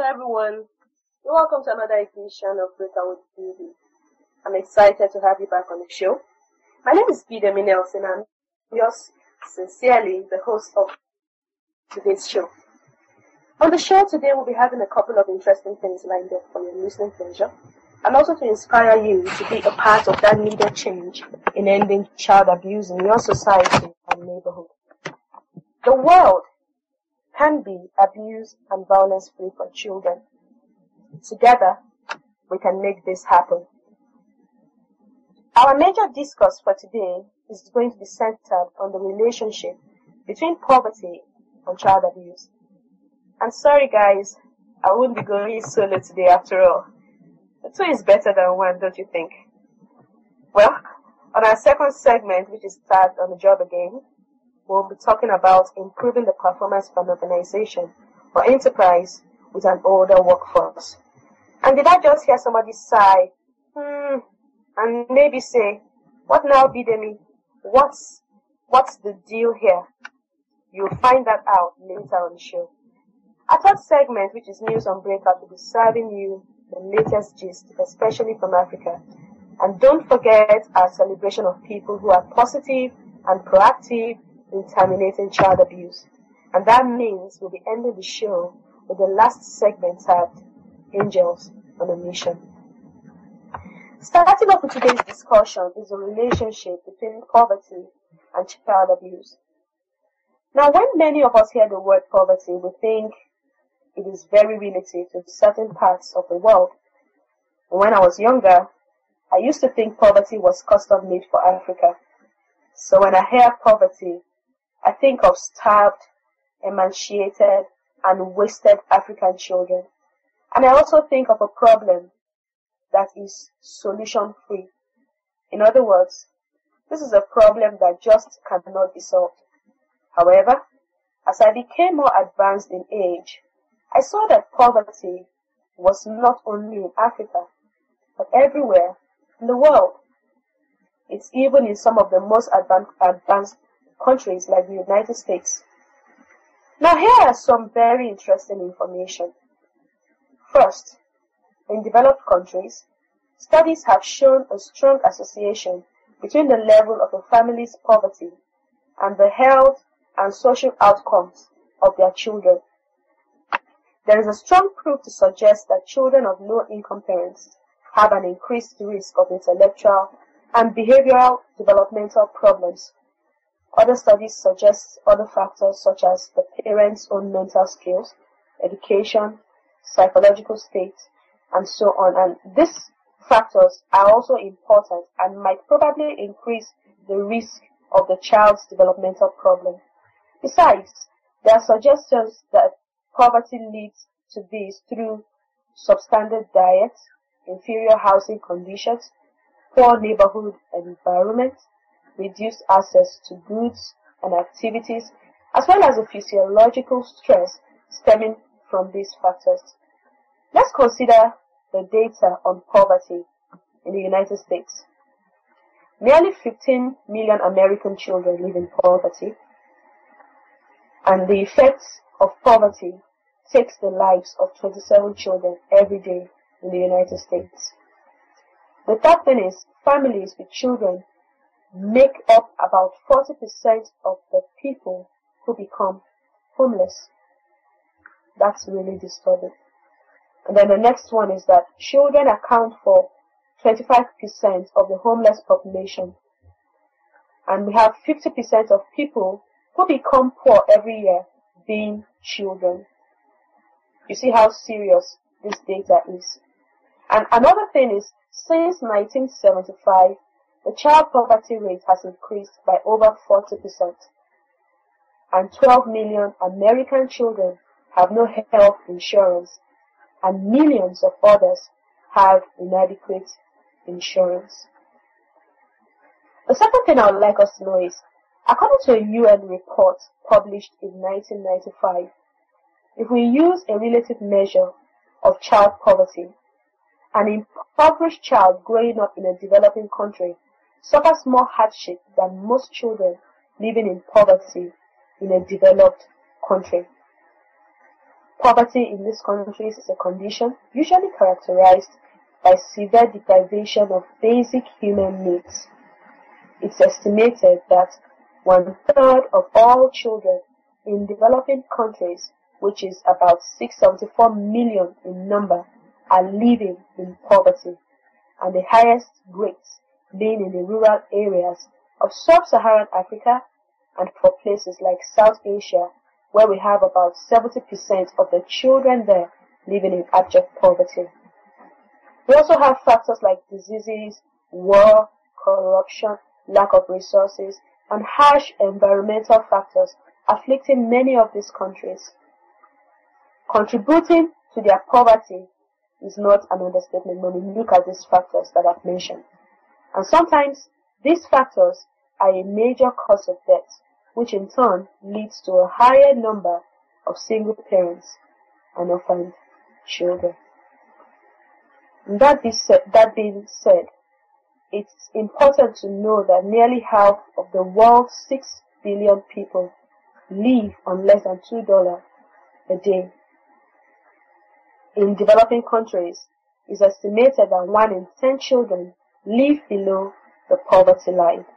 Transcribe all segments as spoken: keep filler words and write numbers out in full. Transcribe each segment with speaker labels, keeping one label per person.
Speaker 1: everyone. Welcome to another edition of Breakout with Beauty. I'm excited to have you back on the show. My name is Bidemi Nelson and I'm yours sincerely, the host of today's show. On the show today, we'll be having a couple of interesting things lined up for your listening pleasure, and also to inspire you to be a part of that needed change in ending child abuse in your society and neighborhood. The world can be abuse and violence free for children. Together, we can make this happen. Our major discourse for today is going to be centered on the relationship between poverty and child abuse. And sorry guys, I won't be going solo today after all. The two is better than one, don't you think? Well, on our second segment, which is tagged on the job again, we'll be talking about improving the performance of an organization or enterprise with an older workforce. And did I just hear somebody sigh, hmm, and maybe say, what now, Bidemi? What's, what's the deal here? You'll find that out later on the show. Our third segment, which is News on Breakout, will be serving you the latest gist, especially from Africa. And don't forget our celebration of people who are positive and proactive in terminating child abuse. And that means we'll be ending the show with the last segment tagged Angels on a Mission. Starting off with today's discussion is the relationship between poverty and child abuse. Now, when many of us hear the word poverty, we think it is very relative to certain parts of the world. When I was younger, I used to think poverty was custom made for Africa. So when I hear poverty, I think of starved, emaciated, and wasted African children. And I also think of a problem that is solution-free. In other words, this is a problem that just cannot be solved. However, as I became more advanced in age, I saw that poverty was not only in Africa, but everywhere in the world. It's even in some of the most advanced countries like the United States. Now here are some very interesting information. First, in developed countries, studies have shown a strong association between the level of a family's poverty and the health and social outcomes of their children. There is a strong proof to suggest that children of low-income parents have an increased risk of intellectual and behavioral developmental problems. Other studies suggest other factors such as the parents' own mental skills, education, psychological state, and so on. And these factors are also important and might probably increase the risk of the child's developmental problem. Besides, there are suggestions that poverty leads to this through substandard diet, inferior housing conditions, poor neighborhood environment, reduced access to goods and activities, as well as the physiological stress stemming from these factors. Let's consider the data on poverty in the United States. Nearly fifteen million American children live in poverty, and the effects of poverty takes the lives of twenty-seven children every day in the United States. The third thing is families with children make up about forty percent of the people who become homeless. That's really disturbing. And then the next one is that children account for twenty-five percent of the homeless population. And we have fifty percent of people who become poor every year being children. You see how serious this data is. And another thing is, since nineteen seventy-five, the child poverty rate has increased by over forty percent. And twelve million American children have no health insurance, and millions of others have inadequate insurance. The second thing I would like us to know is, according to a U N report published in nineteen ninety-five, if we use a relative measure of child poverty, an impoverished child growing up in a developing country suffers more hardship than most children living in poverty in a developed country. Poverty in these countries is a condition usually characterized by severe deprivation of basic human needs. It's estimated that one-third of all children in developing countries, which is about six hundred seventy-four million in number, are living in poverty, and the highest rates being in the rural areas of sub-Saharan Africa and for places like South Asia, where we have about seventy percent of the children there living in abject poverty. We also have factors like diseases, war, corruption, lack of resources, and harsh environmental factors afflicting many of these countries. Contributing to their poverty is not an understatement when we look at these factors that I've mentioned. And sometimes these factors are a major cause of death, which in turn leads to a higher number of single parents and orphaned children. And that, be said, that being said, it's important to know that nearly half of the world's six billion people live on less than two dollars a day. In developing countries, it's estimated that one in ten children live below the poverty line.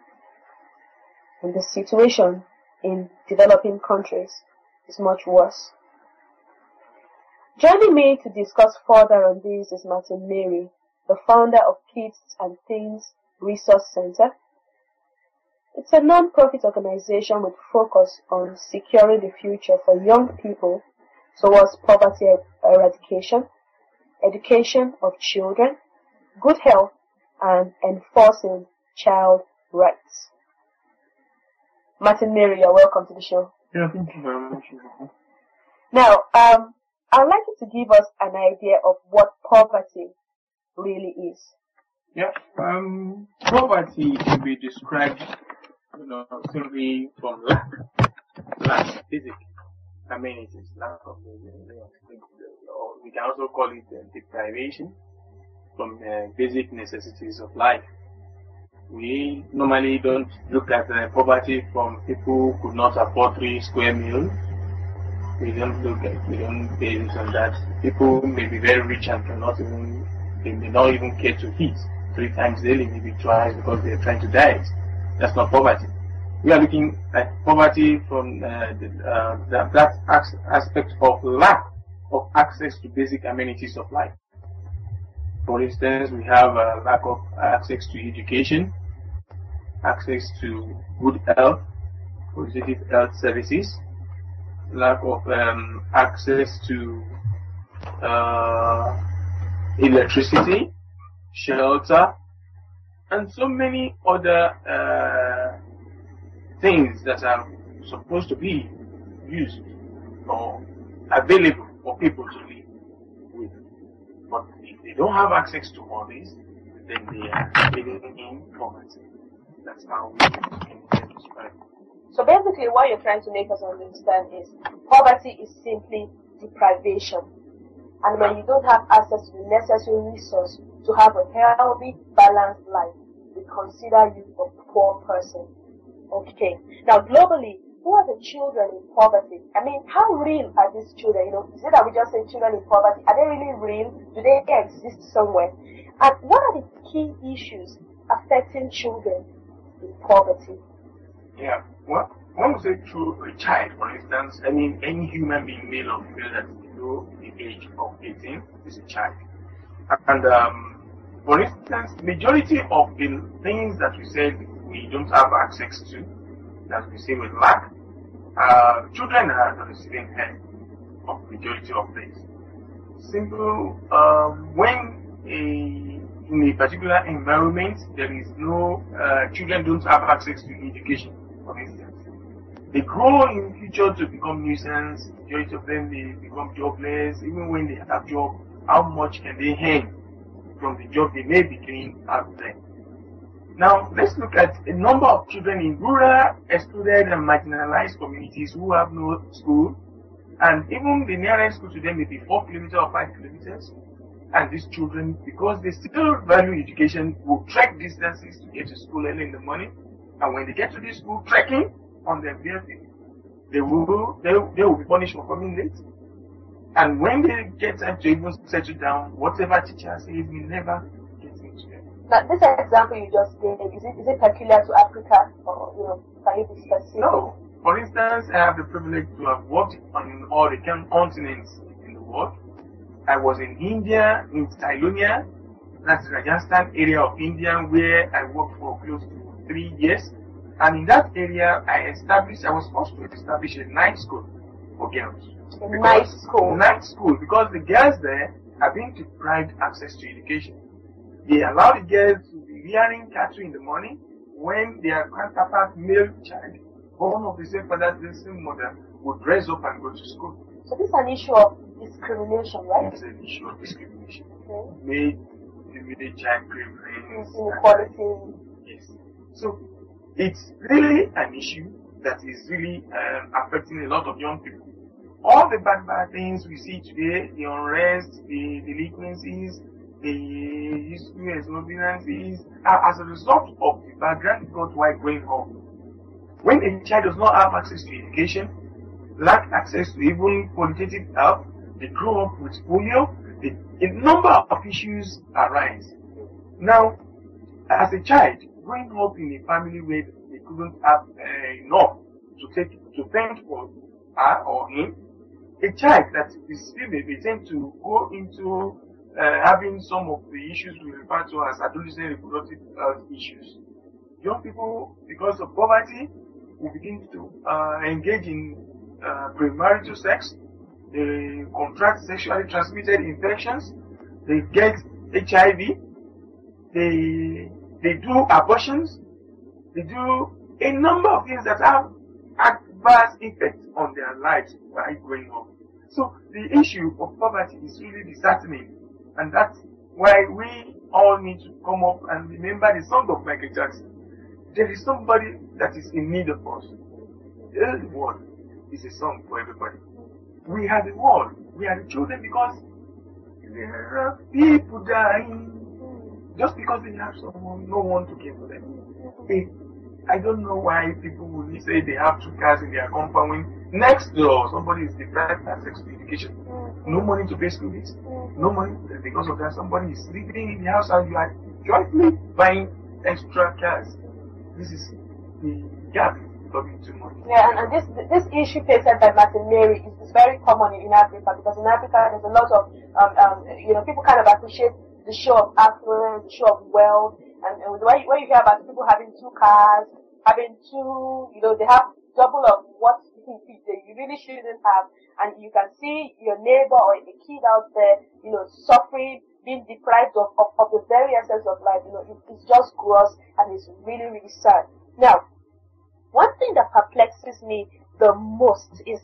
Speaker 1: And the situation in developing countries is much worse. Joining me to discuss further on this is Martin Mary, the founder of Kids and Teens Resource Center. It's a non-profit organization with focus on securing the future for young people towards poverty eradication, education of children, good health, and enforcing child rights. Martin Mary, you're welcome to the show.
Speaker 2: Yeah, thank you very much.
Speaker 1: Now, um, I'd like you to give us an idea of what poverty really is.
Speaker 2: Yeah, um, poverty can be described, you know, simply from lack, lack, basic amenities, lack of, you know, or we can also call it uh, deprivation from uh, basic necessities of life. We normally don't look at uh, poverty from people who could not afford three square meals. We don't look at, we don't base it on that. People may be very rich and cannot even, they may not even care to eat three times daily, maybe twice because they're trying to diet. That's not poverty. We are looking at poverty from uh, the, uh, that, that aspect of lack of access to basic amenities of life. For instance, we have a lack of access to education, access to good health, positive health services, lack of um, access to uh, electricity, shelter, and so many other uh, things that are supposed to be used or available for people to live with. But if they don't have access to all this, then they are living in poverty. That's how we can describe it.
Speaker 1: So basically what you're trying to make us understand is poverty is simply deprivation. And when you don't have access to the necessary resource to have a healthy, balanced life, we consider you a poor person. Okay. Now globally, who are the children in poverty? I mean, how real are these children? You know, is it that we just say children in poverty? Are they really real? Do they exist somewhere? And what are the key issues affecting children in poverty?
Speaker 2: Yeah. Well, when we say through a child, for instance, I mean any human being, male or female, that is below the age of eighteen is a child. And um, for instance, majority of the things that we said we don't have access to, that we say we lack, uh, children are the receiving end of majority of things. Simple, uh, when a, in a particular environment there is no, uh, children don't have access to education, for instance. They grow in future to become nuisance, majority of them they become jobless. Even when they have job, how much can they earn from the job they may be doing out there? Now, let's look at a number of children in rural, excluded and marginalized communities who have no school, and even the nearest school to them may be four kilometers or five kilometers. And these children, because they still value education, will trek distances to get to school early in the morning, and when they get to this school trekking on their vehicle, they will they, they will be punished for coming late. And when they get time to even settle down, whatever teacher says will never get into them.
Speaker 1: Now, this example you just gave, is it, is it peculiar to Africa? Or, you know, can you be specific?
Speaker 2: No. For instance, I have the privilege to have worked on all the continents in the world. I was in India, in Cylonia, that's the Rajasthan area of India, where I worked for close to three years. And in that area, I established, I was forced to establish a night school for girls.
Speaker 1: A night school?
Speaker 2: Night school, because the girls there have been deprived access to education. They allow the girls to be rearing cattle in the morning when their counterpart male child, born of the same father, the same mother, would dress up and go to school.
Speaker 1: So this is an issue of discrimination, right?
Speaker 2: It's an issue of discrimination.
Speaker 1: Okay.
Speaker 2: Made the child preference.
Speaker 1: Inequality.
Speaker 2: Yes. So it's really an issue that is really um, affecting a lot of young people. All the bad, bad things we see today, the unrest, the delinquencies, the history exorbitancies, are as a result of the background got while growing up. When a child does not have access to education, lack access to even qualitative health, they grow up with polio, they, a number of issues arise. Now, as a child, growing up in a family where they couldn't have uh, enough to take to fend for her or him, a child that is female, they tend to go into uh, having some of the issues we refer to as adolescent reproductive health issues. Young people, because of poverty, will begin to uh, engage in uh, premarital sex. They contract sexually transmitted infections. They get H I V. They they do abortions. They do a number of things that have adverse effects on their lives while growing up. So the issue of poverty is really disheartening, and that's why we all need to come up and remember the song of Michael Jackson. There is somebody that is in need of us. The world is a song for everybody. We are the world. We are the children, because there are people dying just because they have someone, no one to care for them. Hey, I don't know why people will say they have two cars in their compound when next door somebody is deprived of access to education. No money to pay school fees. No money, because of that somebody is sleeping in the house and you are jointly buying extra cars. This is the gap talking too much.
Speaker 1: Yeah, and, and this this issue faced by Martin Mary is, is very common in Africa, because in Africa there's a lot of um, um you know people kind of appreciate the show of affluence, the show of wealth, and, and when you, when you hear about people having two cars, having two, you know, they have double of what you really shouldn't have, and you can see your neighbor or a kid out there, you know, suffering, being deprived of, of, of the very essence of life. You know, it, it's just gross and it's really, really sad. Now, one thing that perplexes me the most is,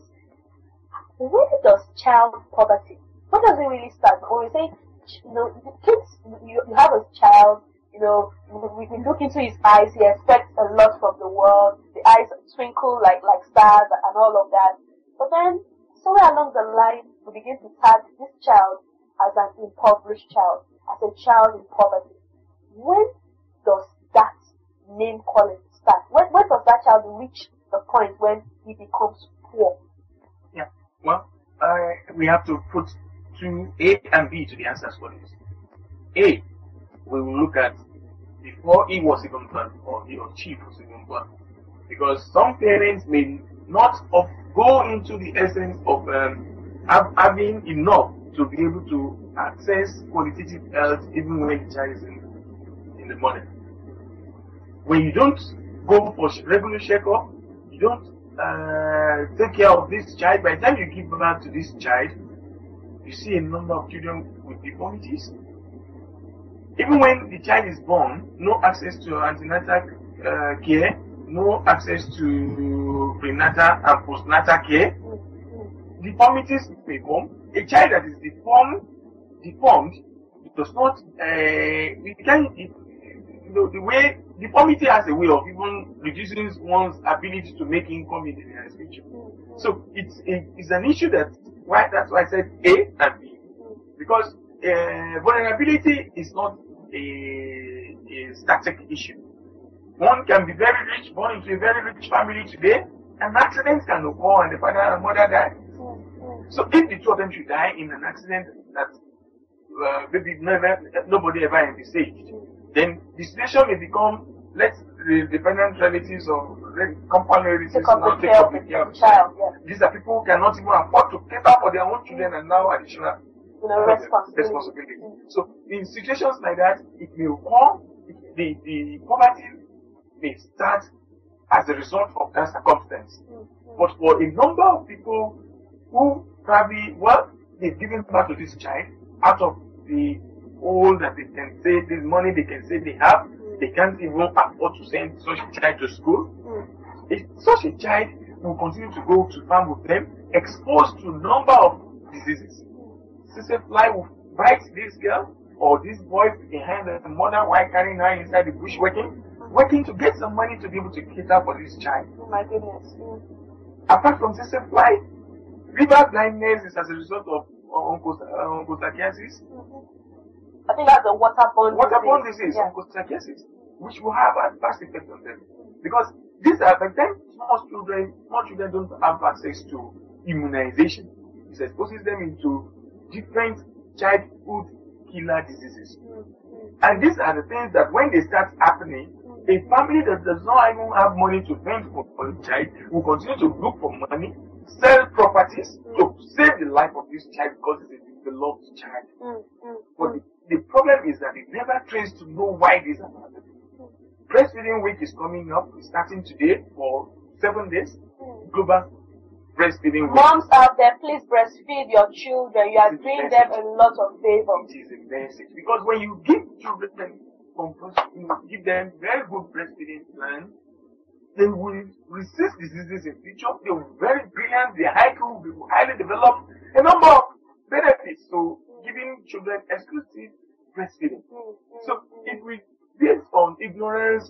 Speaker 1: where does child poverty, where does it really start? When we say, you know, the kids, you, you have a child, you know, we, we look into his eyes, he expects a lot from the world, the eyes twinkle like, like stars and all of that. But then, somewhere along the line, we begin to tag this child as an impoverished child, as a child in poverty. When does that name calling start? When, when does that child reach the point when he becomes poor?
Speaker 2: Yeah, well, uh, we have to put two A and B to the answers for this. A, we will look at before he was even born, or he or she was even born. Because some parents may not of go into the essence of um, have, having enough to be able to access qualitative health even when the child is in, in the mother. When you don't go for regular checkup, you don't uh, take care of this child, by the time you give birth to this child, you see a number of children with deformities. Even when the child is born, no access to antenatal uh, care, no access to prenatal and postnatal care. Deformities may come. A child that is deformed, deformed, it does not, uh, it can, it, you know, the way, deformity has a way of even reducing one's ability to make income in the near future. So it's, it, it's an issue that, why, that's why I said A and B. Because uh, vulnerability is not a, a static issue. One can be very rich, born into a very rich family today, and accidents can occur and the father and mother die. So if the two of them should die in an accident that uh, maybe never, nobody ever envisaged, then the situation may become, let the dependent relatives or compound relatives now take up the care of the child. Yeah. These are people who cannot even afford to cater for their own children and now additional
Speaker 1: you know, responsibility.
Speaker 2: responsibility. Mm-hmm. So in situations like that, it may occur, the, the poverty may start as a result of that circumstance. Mm-hmm. But for a number of people who probably, well, they've given birth to this child out of the all that they can say, this money they can say they have, mm. they can't even afford to send such a child to school. Mm. If such a child will continue to go to farm with them, exposed to a number of diseases. Sissy fly will bite this girl or this boy behind the mother while carrying her inside the bush working, working to get some money to be able to cater for this child.
Speaker 1: Oh my goodness. Mm.
Speaker 2: Apart from sissy fly, liver blindness is as a result of onchocerciasis.
Speaker 1: Mm-hmm. I think that's a waterborne
Speaker 2: waterborne disease, yeah. onchocerciasis, which will have adverse effects on them. Because these are the time small children, small children don't have access to immunization. It exposes them into different childhood killer diseases. Mm-hmm. And these are the things that when they start happening, mm-hmm. a family that does not even have money to fend for, for a child will continue to look for money, sell properties mm-hmm. to save the life of this child because it's a beloved child. Mm-hmm. But the, the problem is that they never trace to know why this is happening. Mm-hmm. Breastfeeding week is coming up, starting today for seven days. Mm-hmm. Global breastfeeding week.
Speaker 1: Moms out there, please breastfeed your children. You are doing them a lot of favor.
Speaker 2: It is a message because when you give children, you give them very good breastfeeding plan, they will resist diseases in future. They will be very brilliant. Their I Q will be highly developed. A number of benefits. So giving children exclusive breastfeeding. Mm-hmm. So if we based on ignorance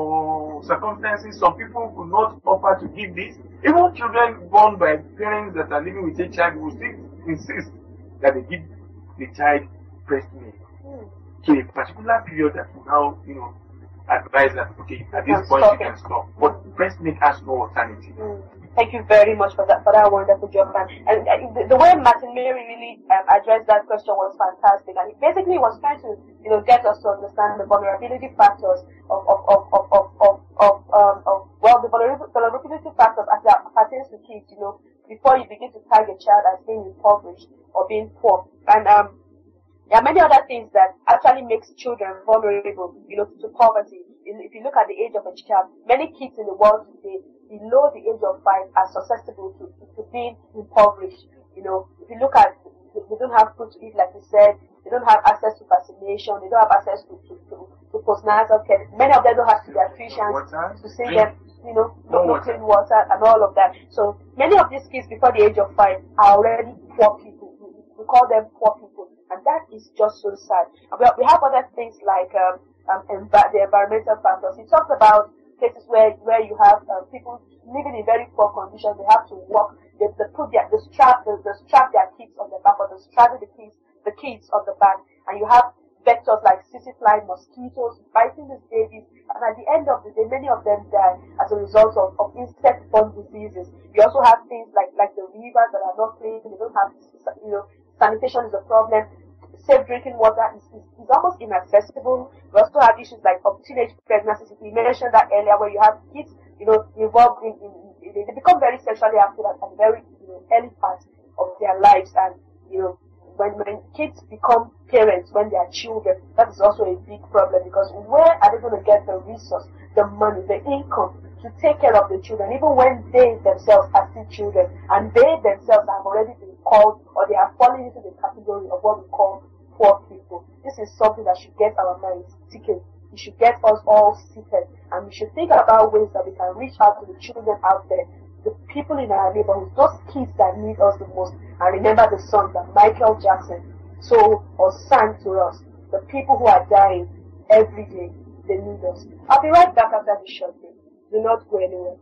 Speaker 2: or circumstances, some people could not offer to give this. Even children born by parents that are living with a child will still insist that they give the child breast milk. Mm. So a particular period that will now, you know, advise that, okay, at this point you can stop. But breast milk has no alternative. Mm.
Speaker 1: Thank you very much for that, for that wonderful job. And, and, and the, the way Martin Mary really um, addressed that question was fantastic. And it basically was trying to, you know, get us to understand the vulnerability factors of, of, of, of, of, of, of, um, of well, the vulnerability factors as it pertains to kids, you know, before you begin to tag a child as being impoverished or being poor. And, um, there are many other things that actually makes children vulnerable, you know, to poverty. If you look at the age of a child, many kids in the world today, below the age of five, are susceptible to, to, to being impoverished. You know, if you look at, they don't have food to eat, like we said, they don't have access to vaccination, they don't have access to, to, to, to postnatal care. Many of them don't have pediatricians to see them, you know, no clean water and all of that. So many of these kids before the age of five are already poor people. We call them poor people. And that is just so sad. And we have other things like um, um, env- the environmental factors. He talked about cases where where you have uh, people living in very poor conditions. They have to walk. They, they put their the strap the, the strap their kids on the back, or they straddle the kids the kids on the back. And you have vectors like sissy fly, mosquitoes biting these babies. And at the end of the day, many of them die as a result of, of insect-borne diseases. You also have things like like the rivers that are not clean. They don't have, you know, sanitation is a problem. Safe drinking water is, is, is almost inaccessible. We also have issues like of teenage pregnancies. We mentioned that earlier, where you have kids, you know, involved in, in, in they become very sexually active at a very, you know, early part of their lives. And, you know, when, when kids become parents, when they are children, that is also a big problem, because where are they going to get the resource, the money, the income to take care of the children, even when they themselves are still children, and they themselves have already been called, or they are falling into the category of what we call poor people. This is something that should get our minds ticking. It should get us all seated, and we should think about ways that we can reach out to the children out there, the people in our neighborhoods, those kids that need us the most. And remember the song that Michael Jackson told or sang to us, the people who are dying every day, they need us. I'll be right back after this short break. Do not go anywhere.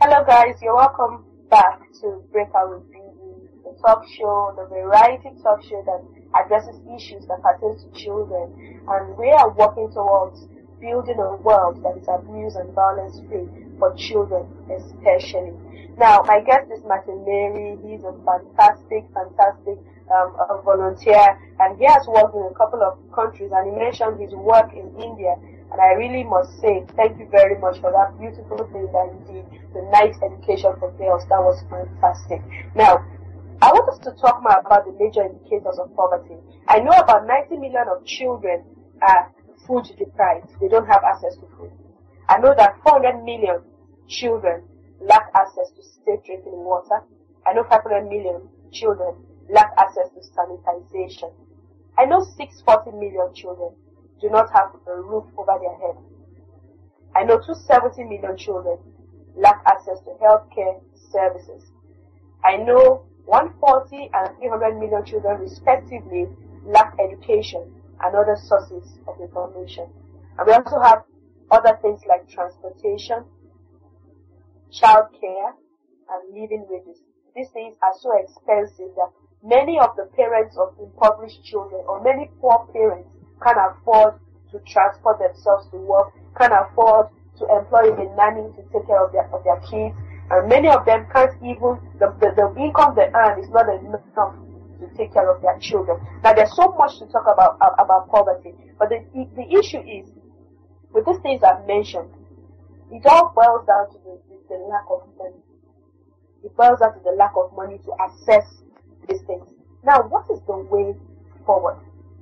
Speaker 1: Hello guys, you're welcome back to Breakout with B E, the talk show, the variety talk show that addresses issues that pertain to children, and we are working towards building a world that is abuse and violence free for children especially. Now, my guest is Martin Mary. He's a fantastic, fantastic um, a volunteer, and he has worked in a couple of countries, and he mentioned his work in India. And I really must say, thank you very much for that beautiful thing that you did, the night education for girls. That was fantastic. Now, I want us to talk more about the major indicators of poverty. I know about ninety million of children are food deprived. They don't have access to food. I know that four hundred million children lack access to safe drinking water. I know five hundred million children lack access to sanitization. I know six hundred forty million children do not have a roof over their head. I know two hundred seventy million children lack access to healthcare services. I know one hundred forty and three hundred million children respectively lack education and other sources of information. And we also have other things like transportation, childcare, and living wages. These things are so expensive that many of the parents of impoverished children, or many poor parents, can't afford to transport themselves to work, can't afford to employ a nanny to take care of their of their kids, and many of them can't even, the, the, the income they earn is not enough to take care of their children. Now, there's so much to talk about uh, about poverty, but the, the issue is, with these things I've mentioned, it all boils down to the, the, the lack of money. It boils down to the lack of money to access these things. Now, what is the way forward?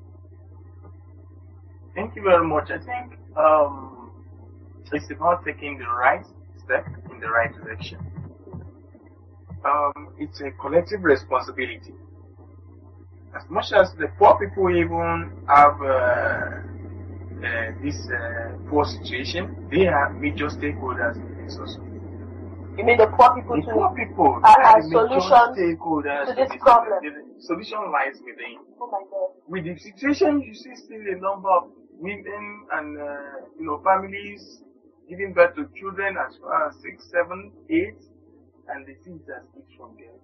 Speaker 2: Thank you very much. I think um, it's about taking the right step in the right direction. Um, it's a collective responsibility. As much as the poor people even have uh, uh, this uh, poor situation, they are major stakeholders in this also.
Speaker 1: You mean the poor people
Speaker 2: the
Speaker 1: too?
Speaker 2: poor people
Speaker 1: are,
Speaker 2: are
Speaker 1: are
Speaker 2: the
Speaker 1: solutions
Speaker 2: stakeholders
Speaker 1: to this
Speaker 2: to
Speaker 1: problem?
Speaker 2: The, the solution lies within.
Speaker 1: Oh my God.
Speaker 2: With the situation, you see still a number of women and uh, you know families giving birth to children as far as six, seven, eight, and the things that speak from there.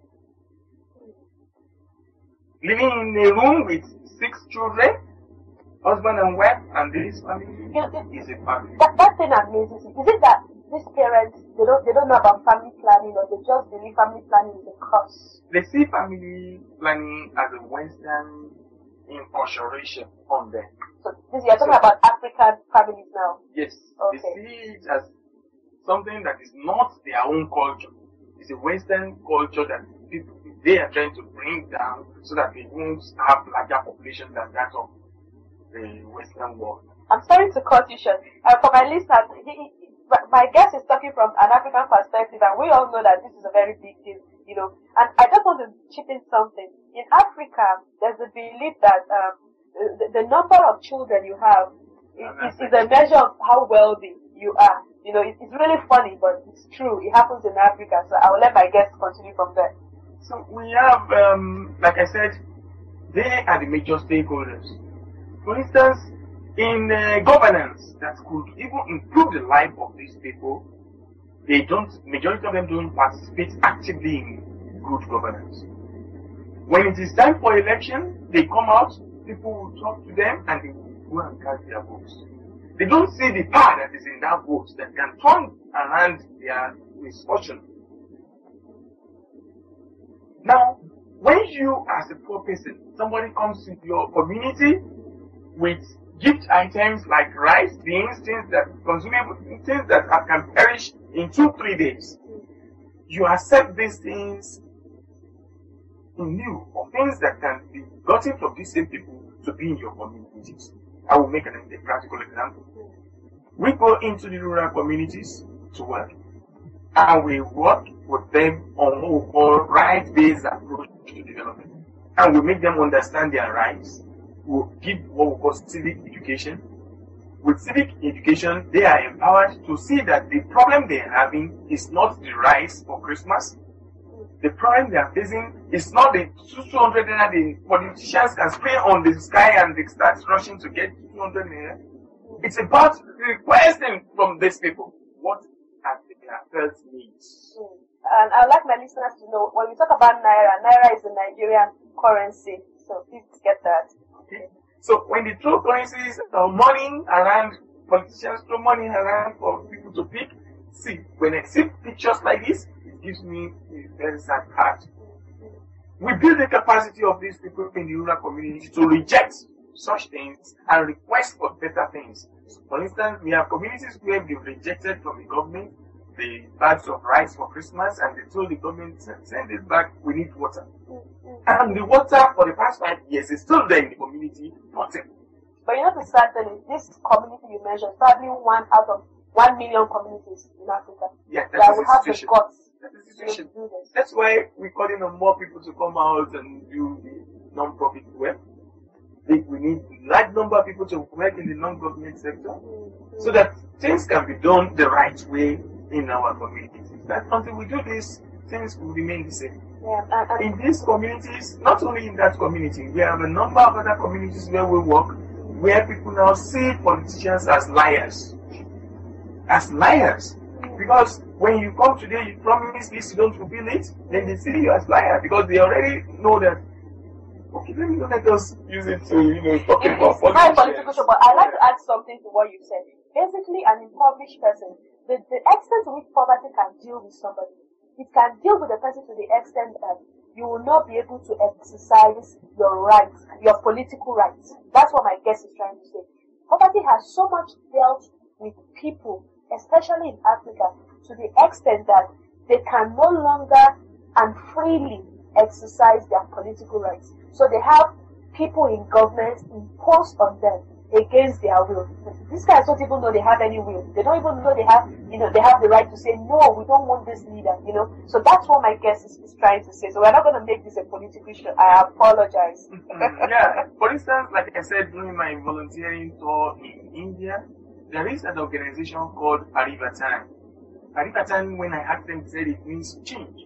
Speaker 2: Living in a room with six children, husband and wife, and this family
Speaker 1: You know,
Speaker 2: is a family.
Speaker 1: That, that thing amazes me. Is it that these parents, they don't they don't know about family planning, or they just believe family planning is a curse?
Speaker 2: They see family planning as a Western incarceration on them.
Speaker 1: So this, you're talking
Speaker 2: So-
Speaker 1: about African families now.
Speaker 2: Yes,
Speaker 1: Okay.
Speaker 2: they see it as something that is not their own culture. It's a Western culture that people, they are trying to bring down so that they won't have larger population than that of the Western world.
Speaker 1: I'm sorry to cut you short. Uh, for my listeners, he, he, my guest is talking from an African perspective, and we all know that this is a very big deal, you know. And I just want to chip in something. In Africa, there's a belief that um, the, the number of children you have is, is, is a measure of how wealthy you are. You know, it, it's really funny, but it's true. It happens in Africa. So I will let my guest continue from there.
Speaker 2: So we have, um, like I said, they are the major stakeholders. For instance, in uh, governance that could even improve the life of these people, they don't, majority of them don't participate actively in good governance. When it is time for election, they come out, people will talk to them, and they will go and cast their votes. They don't see the power that is in that vote that can turn around their misfortune. Now, when you as a poor person, somebody comes to your community with gift items like rice, beans, things that consumable, things that are, can perish in two, three days, you accept these things in lieu of things that can be gotten from these same people to be in your communities. I will make an, a practical example. We go into the rural communities to work, and we work with them on what we call right-based approach to development. And we make them understand their rights. We give what we call civic education. With civic education, they are empowered to see that the problem they are having is not the rice for Christmas. The problem they are facing is not the two hundred naira the politicians can spray on the sky and they start rushing to get two hundred naira. It's about requesting from these people what are their heartfelt needs.
Speaker 1: Mm. And I'd like my listeners to know, when we talk about Naira, Naira is the Nigerian currency. So please get that.
Speaker 2: Okay. So when they throw currencies or money around, politicians throw money around for people to pick, see, when I see pictures like this, it gives me a very sad heart. We build the capacity of these people in the rural community to reject such things and request for better things. So for instance, we have communities where they've rejected from the government the bags of rice for Christmas, and they told the government, send it back, we need water. And the water for the past five years is still there in the community, nothing.
Speaker 1: But you know the sad thing is, this community you mentioned, probably one out of one million communities in Africa.
Speaker 2: Yeah, that's
Speaker 1: that will have the guts.
Speaker 2: That's the situation. That's why we're calling on more people to come out and do the non-profit work. We need a large number of people to work in the non-government sector, mm-hmm. so that things can be done the right way in our communities. That until we do this, things will remain the same.
Speaker 1: Yeah, and, and
Speaker 2: in these communities, not only in that community, we have a number of other communities where we work, where people now see politicians as liars. As liars. Because when you come today, you promise this, you don't fulfill it, then they see you as liar, because they already know that, okay, let me let us use it to, you know, talk
Speaker 1: it,
Speaker 2: about
Speaker 1: it's very political show, but I'd like to add something to what you said. Basically, an impoverished person, the, the extent to which poverty can deal with somebody, it can deal with the person to the extent that you will not be able to exercise your rights, your political rights. That's what my guest is trying to say. Poverty has so much dealt with people, especially in Africa, to the extent that they can no longer and freely exercise their political rights. So they have people in government imposed on them against their will. These guys don't even know they have any will. They don't even know they have, you know, they have the right to say, no, we don't want this leader, you know. So that's what my guest is, is trying to say. So we're not going to make this a political issue. I apologize.
Speaker 2: Yeah. For instance, like I said during my volunteering tour in India, there is an organization called Parivatan. Parivatan, when I asked them, said it means change.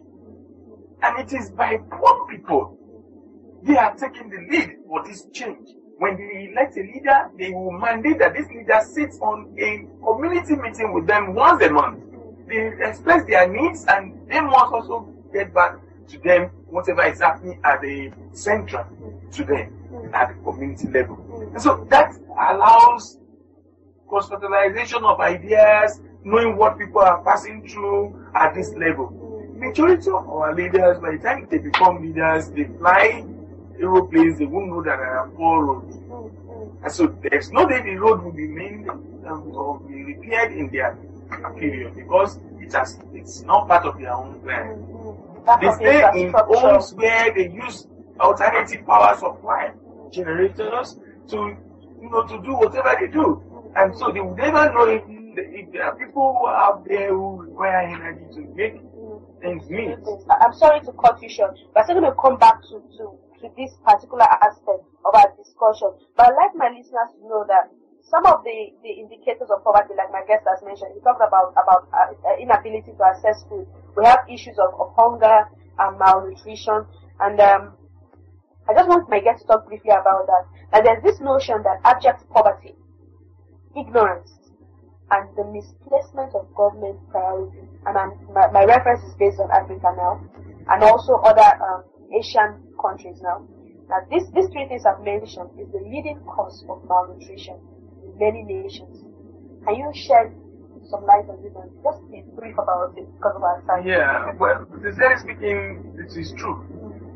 Speaker 2: And it is by poor people. They are taking the lead for this change. When they elect a leader, they will mandate that this leader sits on a community meeting with them once a month. They express their needs, and they must also get back to them whatever is happening at the central to them at the community level. And so that allows cross-fertilization of ideas, knowing what people are passing through at this level. Majority of our leaders, by the time they become leaders, they fly aeroplanes, they won't know that there are four roads. And so there's no way the road will be made um, or be repaired in their period, because it has, it's not part of their own plan. They stay in homes where they use alternative power supply generators to, you know, to do whatever they do. And so they will never know if, if there are people who are out there who require energy to make things meet.
Speaker 1: I'm sorry to cut you short, but I'm still going to come back to, to, to this particular aspect of our discussion. But I'd like my listeners to know that some of the, the indicators of poverty, like my guest has mentioned, he talked about, about uh, inability to access food. We have issues of, of hunger and malnutrition. And um, I just want my guest to talk briefly about that. And there's this notion that abject poverty, ignorance, and the misplacement of government priorities. And I'm, my, my reference is based on Africa now, and also other um, Asian countries now. Now, this, these three things I've mentioned is the leading cause of malnutrition in many nations. Can you shed some light on this and just be brief about it because of our time?
Speaker 2: Yeah, well, sincerely speaking, this is true.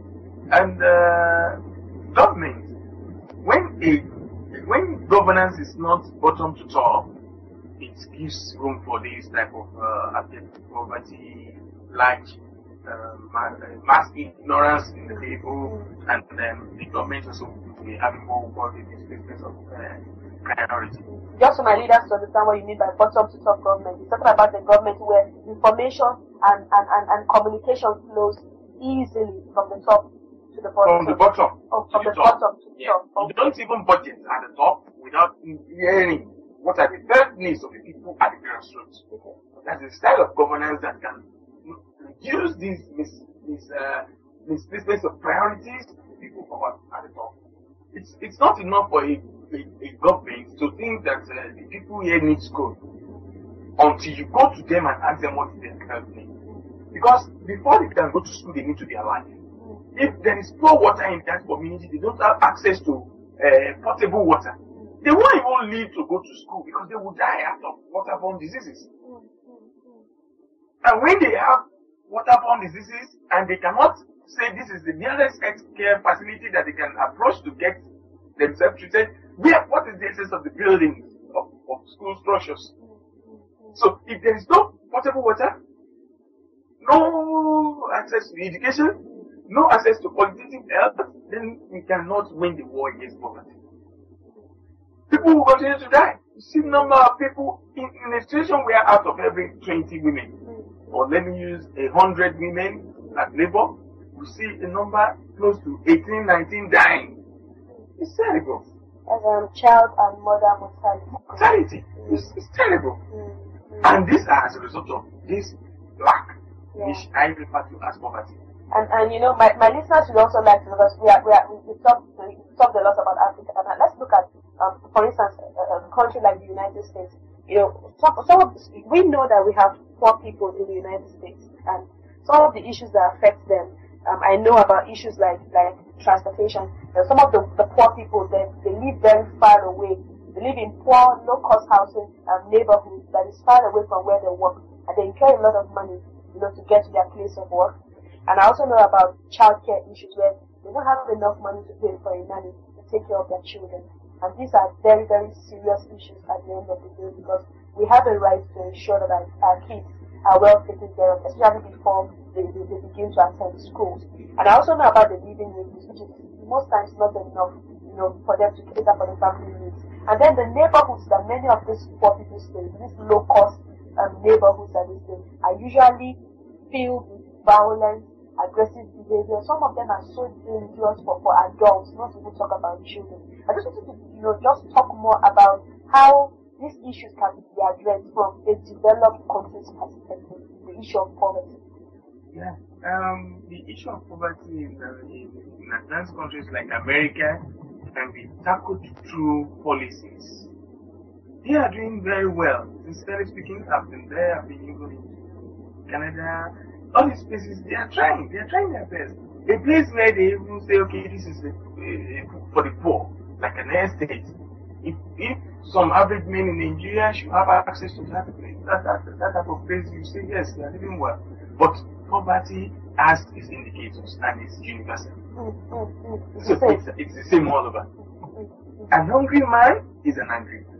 Speaker 2: And uh, government, when a when governance is not bottom to top, it gives room for this type of uh, abject poverty, large uh, mass, uh, mass ignorance in the people, and then the government also will be having more work in this business of uh, priority.
Speaker 1: Just for my leaders to understand what you mean by bottom to top government, you're talking about the government where information and, and, and, and communication flows easily from the top to the bottom.
Speaker 2: From the bottom.
Speaker 1: Oh, from
Speaker 2: to
Speaker 1: the,
Speaker 2: the
Speaker 1: bottom to the
Speaker 2: yeah.
Speaker 1: top. Okay.
Speaker 2: You don't even budget at the top without hearing what are the first needs of the people at the grassroots. Okay. That's the style of governance that can reduce these mis, mis, uh, misplacements of priorities to the people at the top. It's it's not enough for a, a, a government to think that uh, the people here need school.
Speaker 3: until you go to them and ask them what is their health need. Because before they can go to school, they need to be alive. If there is poor water in that community, they don't have access to uh, potable water. They won't even live to go to school because they will die out of waterborne diseases. And when they have waterborne diseases and they cannot say this is the nearest health care facility that they can approach to get themselves treated, where, what is the essence of the buildings of, of school structures? So if there is no potable water, no access to education, no access to qualitative health, then we cannot win the war against poverty. People will continue to die. You see the number of people in, in a situation where out of every twenty women, or let me use a hundred women at labor, we see a number close to eighteen, nineteen dying. It's terrible.
Speaker 1: As um, child and mother mortality.
Speaker 3: Mortality. Mm. It's, it's terrible. Mm. Mm. And these are as a result of this lack, yeah. which I refer to as poverty.
Speaker 1: And, and you know, my, my listeners would also like to know, because we are, we are, we talked, we talked a lot about Africa, and let's look at, um, for instance, a, a country like the United States. You know, some, some of the, we know that we have poor people in the United States, and some of the issues that affect them, um, I know about issues like, like transportation. And some of the, the poor people, they, they live very far away. They live in poor, low-cost housing um, neighborhoods that is far away from where they work, and they incur a lot of money, you know, to get to their place of work. And I also know about childcare issues where they don't have enough money to pay for a nanny to take care of their children. And these are very, very serious issues at the end of the day, because we have a right to ensure that our, our kids are well taken care of, especially before they, they, they begin to attend schools. And I also know about the living wages, which is most times not enough, you know, for them to cater for the family needs. And then the neighborhoods that many of these poor people stay in, these low-cost um, neighborhoods that they stay, are usually filled with violence, aggressive behavior. Some of them are so dangerous for, for adults, not to even talk about children. I just wanted to, you know, just talk more about how these issues can be addressed from a developed country's perspective, the issue of poverty.
Speaker 3: Yeah, um, the issue of poverty in, uh, in, in advanced countries like America can be tackled through policies. They are doing very well. Sincerely speaking, I've been there, I've been even in Canada. All these places, they are trying, they are trying their best. A place where they even say, okay, this is a, a, a, for the poor, like an estate. If, if some average men in Nigeria should have access to that place, that, that, that type of place, you say, yes, they are living well. But poverty has its indicators and it's universal.
Speaker 1: Mm, mm, mm.
Speaker 3: So it's, it's the same all over. An hungry man is an angry man.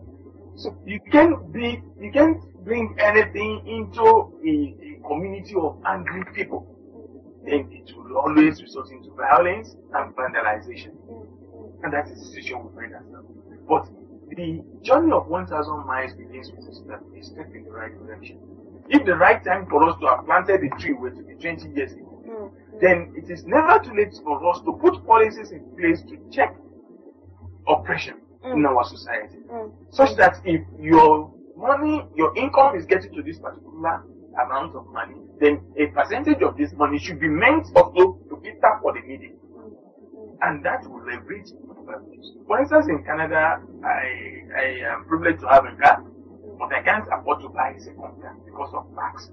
Speaker 3: So you can't be, you can't bring anything into a, a community of angry people. Then it will always result into violence and vandalization. And that is the situation we find ourselves. But the journey of one thousand miles begins with a step, a step in the right direction. If the right time for us to have planted the tree were to be twenty years ago, mm. then it is never too late for us to put policies in place to check oppression mm. in our society. Mm. Such that if your money, your income is getting to this particular amount of money, then a percentage of this money should be meant also to cater for the needy. And that will leverage families. For instance, in Canada, I, I am privileged to have a car, but I can't afford to buy a second car because of tax,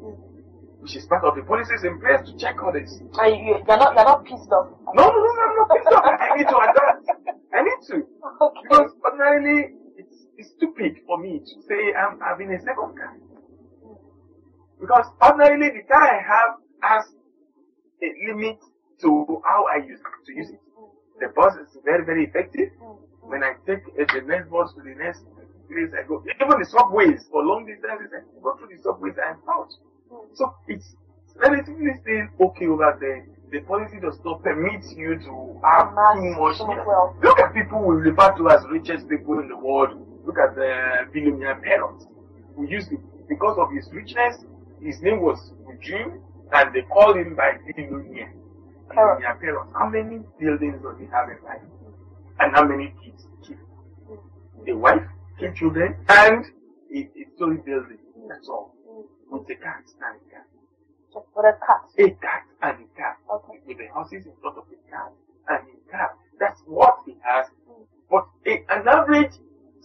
Speaker 3: which is part of the policies in place to check all this.
Speaker 1: And you, you're not, you're not pissed off?
Speaker 3: No, no, no, no, I'm not pissed off. I need to adapt. I need to. Okay. Because ordinarily, it's, it's stupid for me to say I'm having a second car. Because ordinarily, the car I have has a limit to how I use to use it. The bus is very, very effective. When I take uh, the next bus to the next place I go, even the subways for long distances, I go through the subways and out. So it's relatively still okay over there. The policy does not permit you to have too much.
Speaker 1: Well.
Speaker 3: Look at people we refer to as richest people in the world. Look at the billionaire parents. We used to, because of his richness, his name was Eugene, and they called him by billionaire. And their parents. How many buildings does he have in life? And how many kids? Two. A wife, two children, and a, a story building. That's all. With a cat and a cat.
Speaker 1: Just for a cat?
Speaker 3: A cat and a cat.
Speaker 1: Okay.
Speaker 3: With the horses in front of the cat and a cat. That's what he has. But a, an average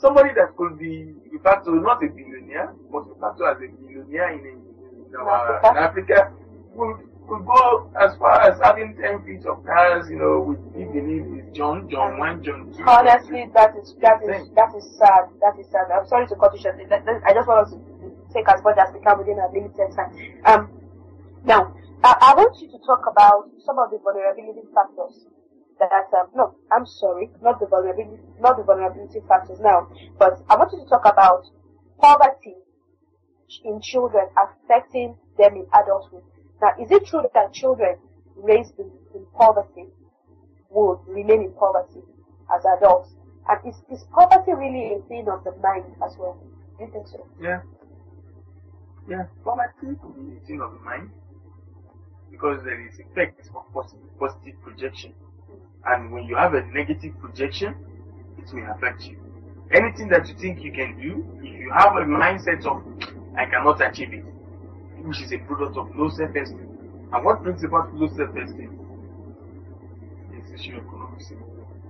Speaker 3: somebody that could be referred to not a billionaire, but referred to as a billionaire in, in, our, in Africa, could, could go as far as having ten feet of cars, you know, with if the name is John, John one, John two.
Speaker 1: Honestly, that is that is that is sad. That is sad. I'm sorry to cut you short. I just want us to take as much as we can within our limited time. Um, now, I, I want you to talk about some of the vulnerability factors. That um, no, I'm sorry, not the vulnerability, not the vulnerability factors now, but I want you to talk about poverty in children affecting them in adulthood. Now, is it true that children raised in, in poverty would remain in poverty as adults? And is, is poverty really a thing of the mind as well? Do you think so?
Speaker 3: Yeah. Yeah, poverty could be a thing of the mind because there is effect of positive, positive projection. And when you have a negative projection, it will affect you. Anything that you think you can do, if you have a mindset of, I cannot achieve it, which is a product of low self-esteem. And what brings about low self-esteem? It's a socio-economic issue.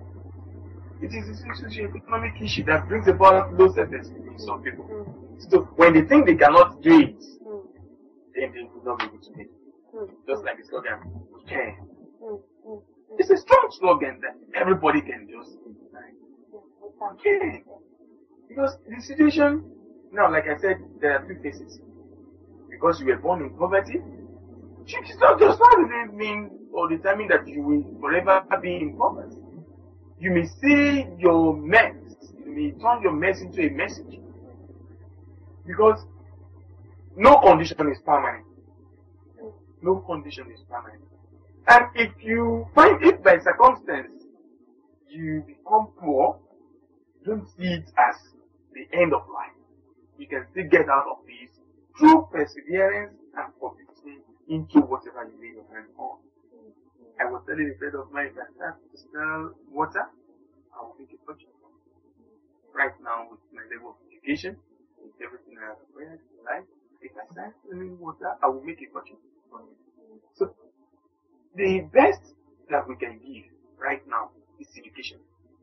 Speaker 3: It is a socio-economic issue that brings about low self-esteem in some people. So when they think they cannot do it, then they will not be able to do it. Just like the slogan, we can. It's a strong slogan that everybody can just implement. Okay. Because the situation, now like I said, there are two phases. Because you were born in poverty, it not just not mean or determine that you will forever be in poverty. You may see your mess, you may turn your mess into a message. Because no condition is permanent. No condition is permanent. And if you find it by circumstance, you become poor, don't see it as the end of life. You can still get out of this through perseverance and commitment into whatever you lay your hand on. I was telling a friend of mine, if I start to sell water, I will make a fortune. Right now, with my level of education, with everything I have read in life, if I start selling water, I will make a fortune. So, the best that we can give right now is education.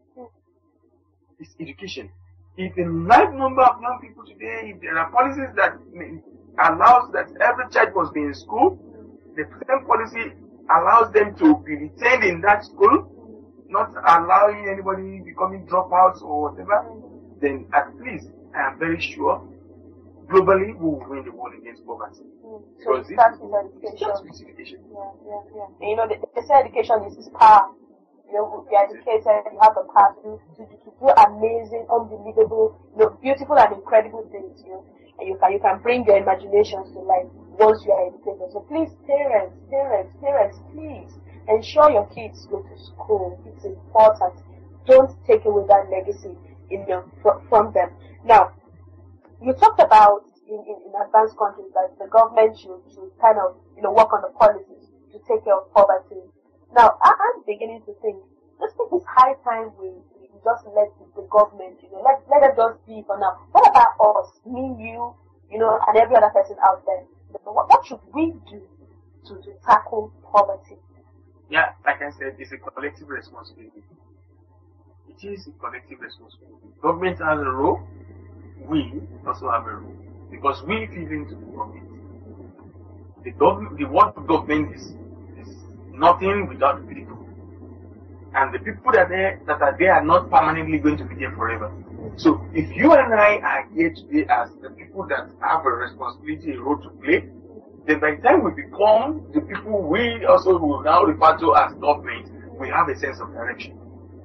Speaker 3: It's education. If a large number of young people today, if there are policies that allows that every child must be in school, the present policy allows them to be retained in that school, not allowing anybody becoming dropouts or whatever, then at least I am very sure globally we will win the war against poverty.
Speaker 1: Mm. So it starts with education.
Speaker 3: It starts with education.
Speaker 1: Yeah, yeah, yeah. And you know, they, they say education is, is power. You know, if you're educated, you have the power to do, to, to do amazing, unbelievable, you know, beautiful and incredible things, you know. And you can, you can bring your imaginations to life once you are educated. So please, parents, parents, parents, please ensure your kids go to school. It's important. Don't take away that legacy in your, from them. Now, you talked about in, in, in advanced countries that the government should, should kind of, you know, work on the policies to take care of poverty. Now, I, I'm beginning to think, this think it's high time we, we just let the, the government, you know, let, let them just be for now. What about us, me, you, you know, and every other person out there? What, what should we do to, to tackle poverty?
Speaker 3: Yeah, like I said, it's a collective responsibility. It is a collective responsibility. Government has a role. We also have a role because we feed into the government. The government, the word of government is, is nothing without the people, and the people that are there that are there are not permanently going to be there forever. So, if you and I are here today as the people that have a responsibility, a role to play, then by the time we become the people we also will now refer to as government, we have a sense of direction.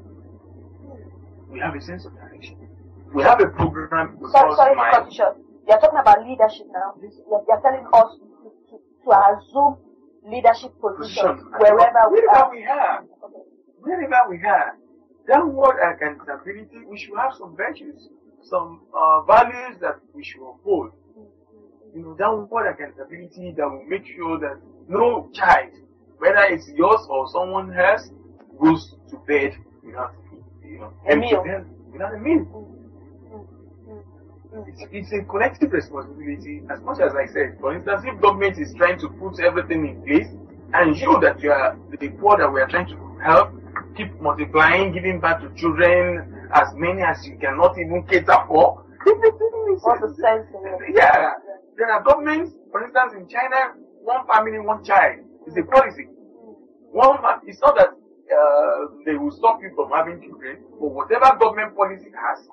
Speaker 3: We have a sense of direction. We have a program.
Speaker 1: Sorry, sorry to cut you short. You're talking about leadership now. You're, you're telling us to, to, to assume leadership positions Position. wherever we
Speaker 3: wherever
Speaker 1: are.
Speaker 3: we are. Okay. Wherever we are. That word accountability, we should have some virtues, some uh, values that we should uphold. You know, that word accountability that will make sure that no child, whether it's yours or someone else, goes to bed without, you know, empty bed, without a meal. It's, it's a collective responsibility, as much as I said. For instance, if government is trying to put everything in place, and you that you are the poor that we are trying to help, keep multiplying, giving back to children, as many as you cannot even cater for.
Speaker 1: What's the sense in it?
Speaker 3: Yeah. There are governments, for instance, in China, one family, one child. It's a policy. One, it's not that uh, they will stop you from having children, but whatever government policy has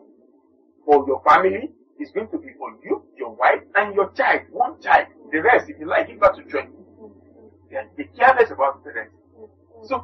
Speaker 3: for your family is going to be for you, your wife, and your child. One child. The rest, if you like, give back to join. They they care less about the rest. So,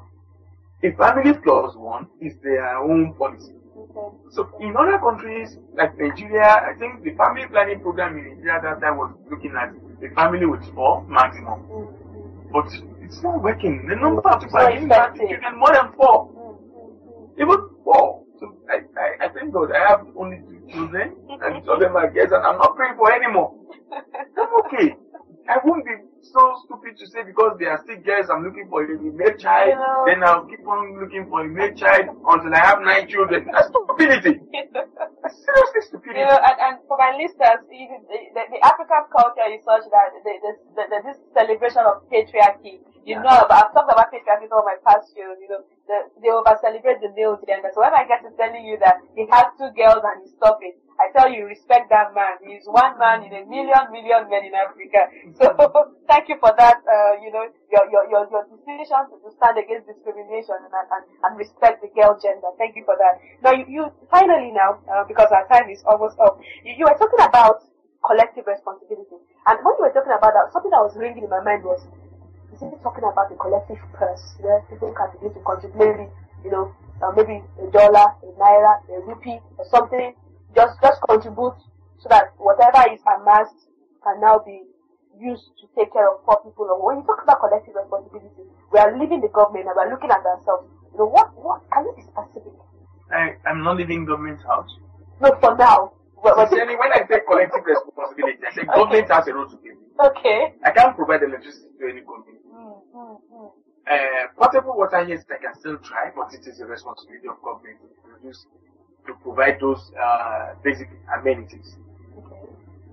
Speaker 3: a family plus one is their own policy.
Speaker 1: Okay.
Speaker 3: So, in other countries like Nigeria, I think the family planning program in Nigeria that I was looking at, the family with four maximum.
Speaker 1: Mm-hmm.
Speaker 3: But it's not working. The number of people
Speaker 1: So
Speaker 3: are giving back to
Speaker 1: effective.
Speaker 3: children more than four.
Speaker 1: Mm-hmm.
Speaker 3: Even four. So, I, I, I thank God I have only two children, and two of them are girls, and I'm not praying for any more. I'm okay. I won't be so stupid to say because they are still girls, I'm looking for a male child,
Speaker 1: You know.
Speaker 3: then I'll keep on looking for a male child until I have nine children. That's stupidity. That's seriously stupidity.
Speaker 1: You know, and, and for my listeners, even the, the, the African culture is such that the, the, the, the, this celebration of patriarchy, you
Speaker 3: Yeah.
Speaker 1: know, about, I've talked about patriarchy in some of my past shows, you know, the, they over celebrate the male gender. So when I get to telling you that he has two girls and he stopped it, I tell you, respect that man. He's one man in a million, million men in Africa. So thank you for that, uh, you know, your, your, your, your decision to stand against discrimination and, and, and respect the girl gender. Thank you for that. Now, you, you finally now, uh, because our time is almost up, you, you were talking about collective responsibility. And when you were talking about that, something that was ringing in my mind was, is it talking about the collective purse where people can begin to contribute, maybe, you know, uh, maybe a dollar, a naira, a rupee, or something, just, just contribute so that whatever is amassed can now be used to take care of poor people. Or when you talk about collective responsibility, we are leaving the government and we are looking at ourselves. You know, what, what, can you be specific?
Speaker 3: I, I'm not leaving government's house.
Speaker 1: No, for now. But, but,
Speaker 3: Sincerely, when I say collective responsibility, I say government has a role to play.
Speaker 1: okay.
Speaker 3: I can't provide electricity to any company.
Speaker 1: Mm, mm, mm.
Speaker 3: Uh, potable water, yes, I can still try, but it is a responsibility of government to produce, to provide those uh, basic amenities.
Speaker 1: Okay.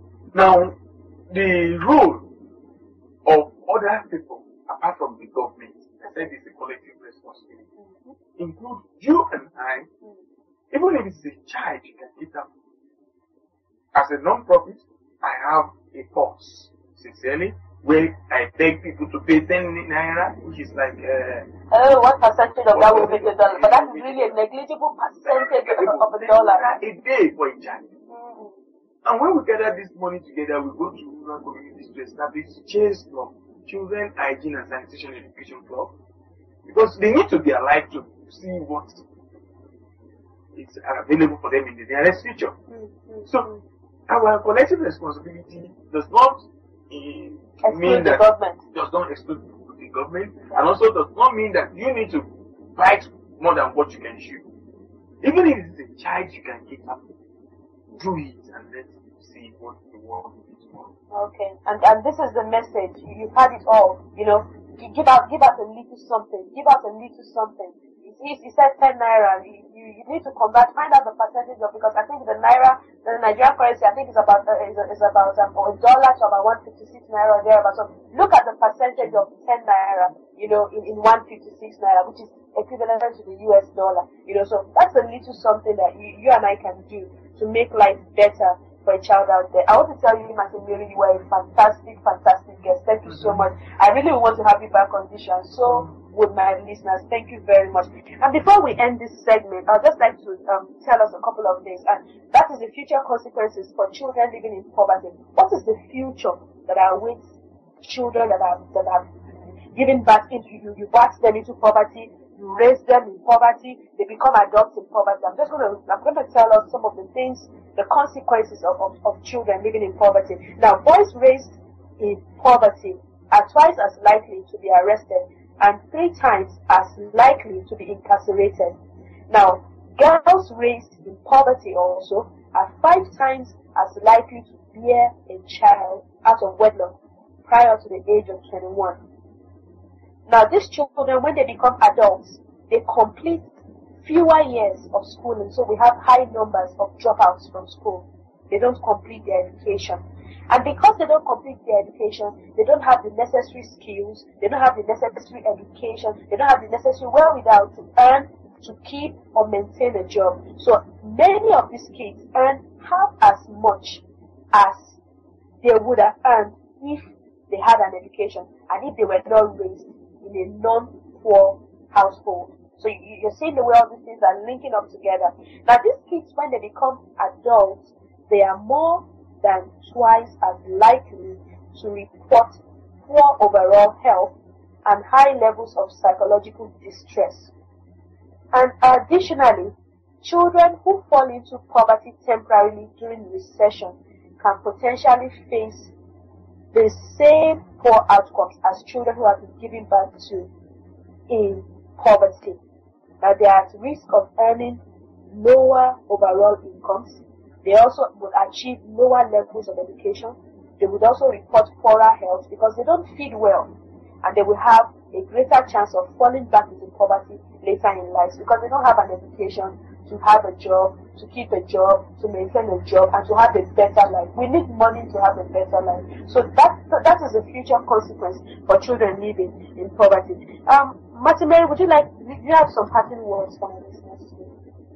Speaker 3: Now, the role of other people, apart from the government, I said it's a collective responsibility,
Speaker 1: Mm-hmm.
Speaker 3: include you and I.
Speaker 1: Mm.
Speaker 3: Even if it's a child, you can get up. As a non-profit, I have a pulse, sincerely, where I beg people to pay ten naira, which is like uh,
Speaker 1: Oh, what percentage of that will make a dollar? But that is really a negligible percentage of of a dollar.
Speaker 3: a day for a child.
Speaker 1: Mm.
Speaker 3: And when we gather this money together, we go to rural communities to establish chairs club, children hygiene and sanitation education club, because they need to be alive to see what is available for them in the nearest future.
Speaker 1: Mm, mm,
Speaker 3: So,
Speaker 1: mm.
Speaker 3: our collective responsibility does not uh, mean
Speaker 1: Exclude the
Speaker 3: that
Speaker 1: government.
Speaker 3: does not exclude the government, and also does not mean that you need to bite more than what you can chew. Even if it's a child you can get up, do it and let's see what the world will be tomorrow.
Speaker 1: Okay, and and this is the message. You- You've had it all. You know, G- give out, give out a little something. Give out a little something. He, he said ten naira. You, you, you need to convert. Find out the percentage of, because I think the naira, the Nigerian currency, I think is about uh, is, is about um, a dollar to about one fifty six naira or thereabouts. So look at the percentage of ten naira. You know, in in one fifty six naira, which is equivalent to the U S dollar. You know, so that's a little something that you, you and I can do to make life better for a child out there. I want to tell you, Masimiri, you are a fantastic, fantastic guest. Thank you so much. I really want to have you back on this show. And so would my listeners. Thank you very much. And before we end this segment, I'd just like to um, tell us a couple of things. And that is the future consequences for children living in poverty. What is the future that awaits children that are that are given birth into you? You birth them into poverty. You raise them in poverty, they become adults in poverty. I'm just gonna, I'm gonna tell us some of the things, the consequences of, of, of children living in poverty. Now, boys raised in poverty are twice as likely to be arrested and three times as likely to be incarcerated. Now, girls raised in poverty also are five times as likely to bear a child out of wedlock prior to the age of twenty-one. Now, these children, when they become adults, they complete fewer years of schooling. So we have high numbers of dropouts from school. They don't complete their education. And because they don't complete their education, they don't have the necessary skills, they don't have the necessary education, they don't have the necessary wherewithal to earn, to keep or maintain a job. So many of these kids earn half as much as they would have earned if they had an education and if they were not raised in a non-poor household. So you, you're seeing the way all these things are linking up together. Now these kids, when they become adults, they are more than twice as likely to report poor overall health and high levels of psychological distress. And additionally, children who fall into poverty temporarily during recession can potentially face the same poor outcomes as children who have been given birth to in poverty. Now they are at risk of earning lower overall incomes. They also would achieve lower levels of education. They would also report poorer health because they don't feed well, and they will have a greater chance of falling back into poverty later in life because they don't have an education to have a job, to keep a job, to maintain a job, and to have a better life. We need money to have a better life. So that that is a future consequence for children living in poverty. Um, Martin Mary, would you like, do you have some parting words for my listeners today?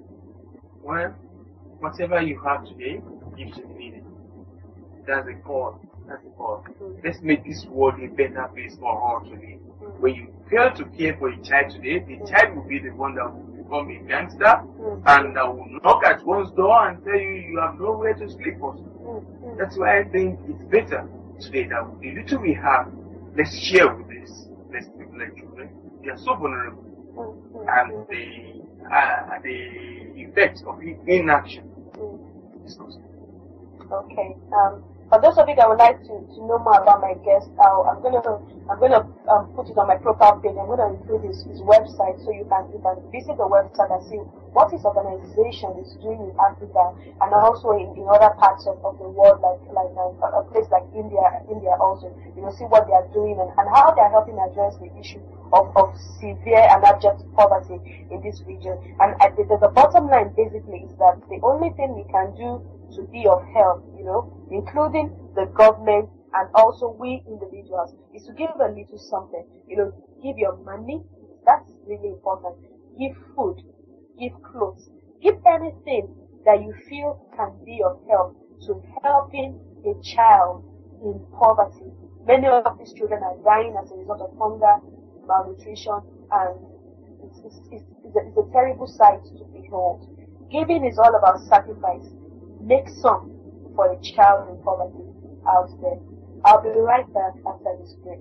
Speaker 2: Well, whatever you have today, give to the needy. That's the call. That's the call. Mm. Let's make this world a better place for all to live. Mm. When you fail to care for a child today, the mm. child will be the one that will become a gangster mm. and that will knock at one's door and tell you you have nowhere to sleep also. Mm. That's why I think it's better today that the little we have, let's share with this. Let's people like children. They are so vulnerable. Mm. And the uh, the effects of inaction
Speaker 1: mm.
Speaker 2: is constant.
Speaker 1: Okay. Um, for those of you that would like to, to know more about my guest, uh, I'm gonna I'm gonna um, put it on my profile page. I'm gonna include his, his website so you can you can visit the website and see what his organization is doing in Africa and also in, in other parts of, of the world, like like uh, a place like India India also. You know, see what they are doing and, and how they are helping address the issue of, of severe and abject poverty in this region. And uh, the, the bottom line basically is that the only thing we can do to be of help, you know, including the government and also we individuals, is to give a little something. You know, give your money, that's really important. Give food, give clothes, give anything that you feel can be of help to helping a child in poverty. Many of these children are dying as a result of hunger, malnutrition, and it's, it's, it's, it's, a, it's a terrible sight to behold. Giving is all about sacrifice. Make some for a child in poverty out there. I'll be right back after this break.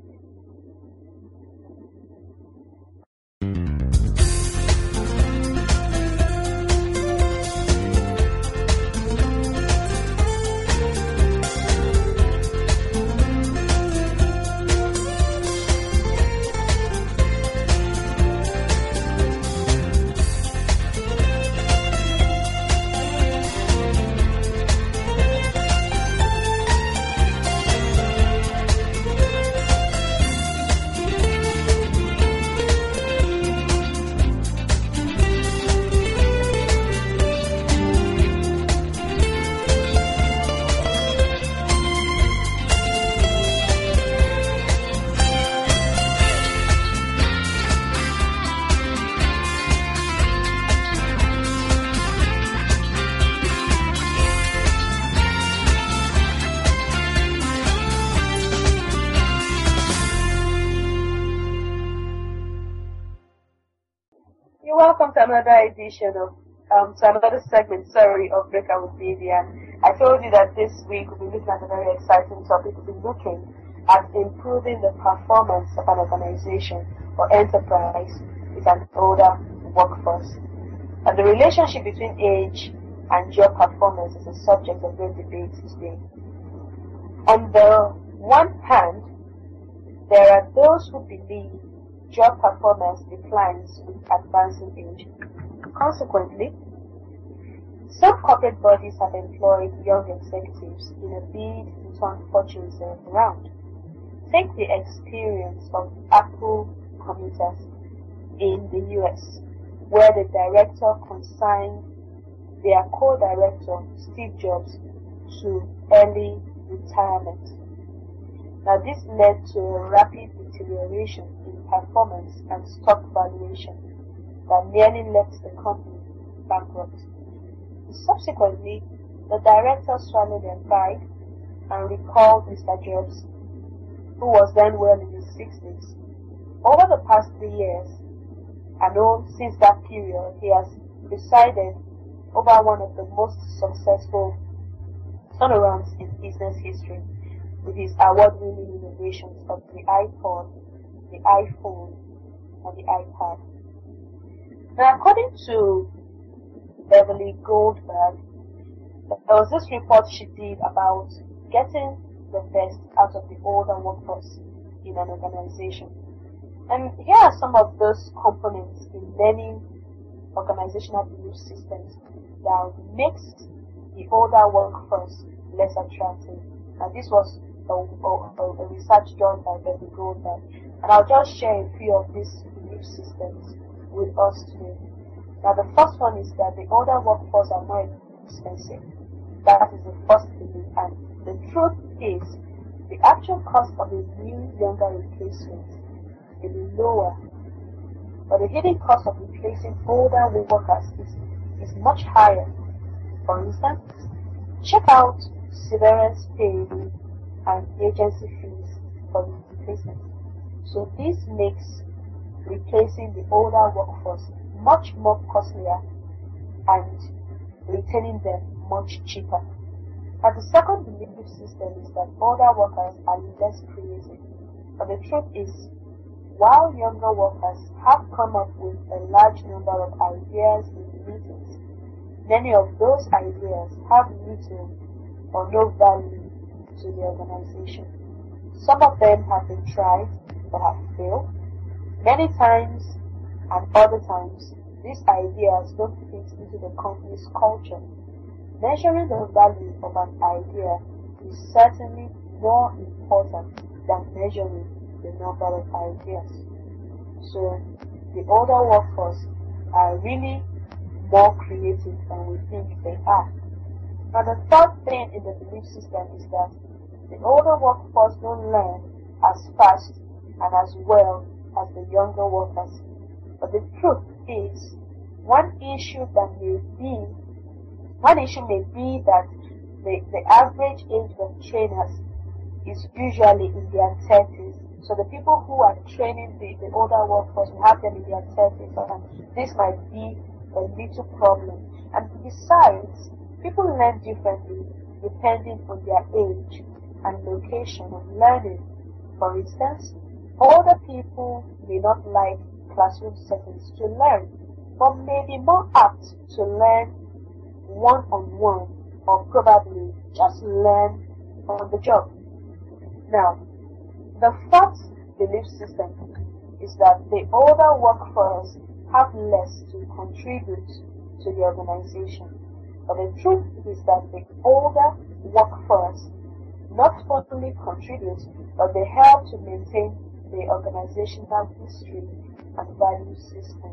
Speaker 1: Welcome to another edition of, um, to another segment, sorry, of Breaker with Vivian. I told you that this week we'll be looking at a very exciting topic. We'll be looking at improving the performance of an organization or enterprise with an older workforce. And the relationship between age and job performance is a subject of great debate today. On the one hand, there are those who believe job performance declines with advancing age. Consequently, some corporate bodies have employed young executives in a bid to turn fortunes around. Take the experience of Apple commuters in the U S, where the director consigned their co-director, Steve Jobs, to early retirement. Now, this led to a rapid deterioration in performance and stock valuation. that nearly left the company bankrupt. Subsequently, the director swallowed their pride and recalled Mister Jobs, who was then well in his sixties. Over the past three years, I know since that period, he has presided over one of the most successful turnarounds in business history with his award-winning innovations of the iPod, the iPhone, and the iPad. Now, according to Beverly Goldberg, there was this report she did about getting the best out of the older workforce in an organization. And here are some of those components in many organizational belief systems that makes the older workforce less attractive. And this was a, a, a research done by Beverly Goldberg. And I'll just share a few of these belief systems with us today. Now, the first one is that the older workforce are more expensive. That is the first belief. And the truth is, the actual cost of a new, younger replacement will be lower, but the hidden cost of replacing older workers is, is much higher. For instance, check out severance pay and agency fees for replacement. So this makes replacing the older workforce much more costlier and retaining them much cheaper. And the second belief system is that older workers are less creative. But the truth is, while younger workers have come up with a large number of ideas in meetings, many of those ideas have little or no value to the organization. Some of them have been tried but have failed. Many times and other times, these ideas don't fit into the company's culture. Measuring the value of an idea is certainly more important than measuring the number of ideas. So the older workforce are really more creative than we think they are. Now, the third thing in the belief system is that the older workforce don't learn as fast and as well as the younger workers. But the truth is, one issue that may be one issue may be that the, the average age of trainers is usually in their thirties. So the people who are training the, the older workforce will have them in their thirties, and this might be a little problem. And besides, people learn differently depending on their age and location of learning. For instance, older people may not like classroom settings to learn, but may be more apt to learn one-on-one or probably just learn on the job. Now, the fourth belief system is that the older workforce have less to contribute to the organization. But the truth is that the older workforce not only contribute, but they help to maintain the organizational history and value system.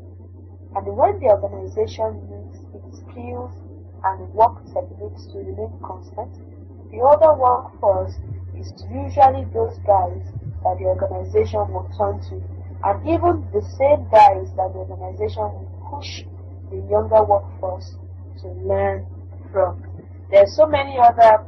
Speaker 1: And when the organization needs its skills and work techniques to remain constant, the older workforce is usually those guys that the organization will turn to, and even the same guys that the organization will push the younger workforce to learn from. There are so many other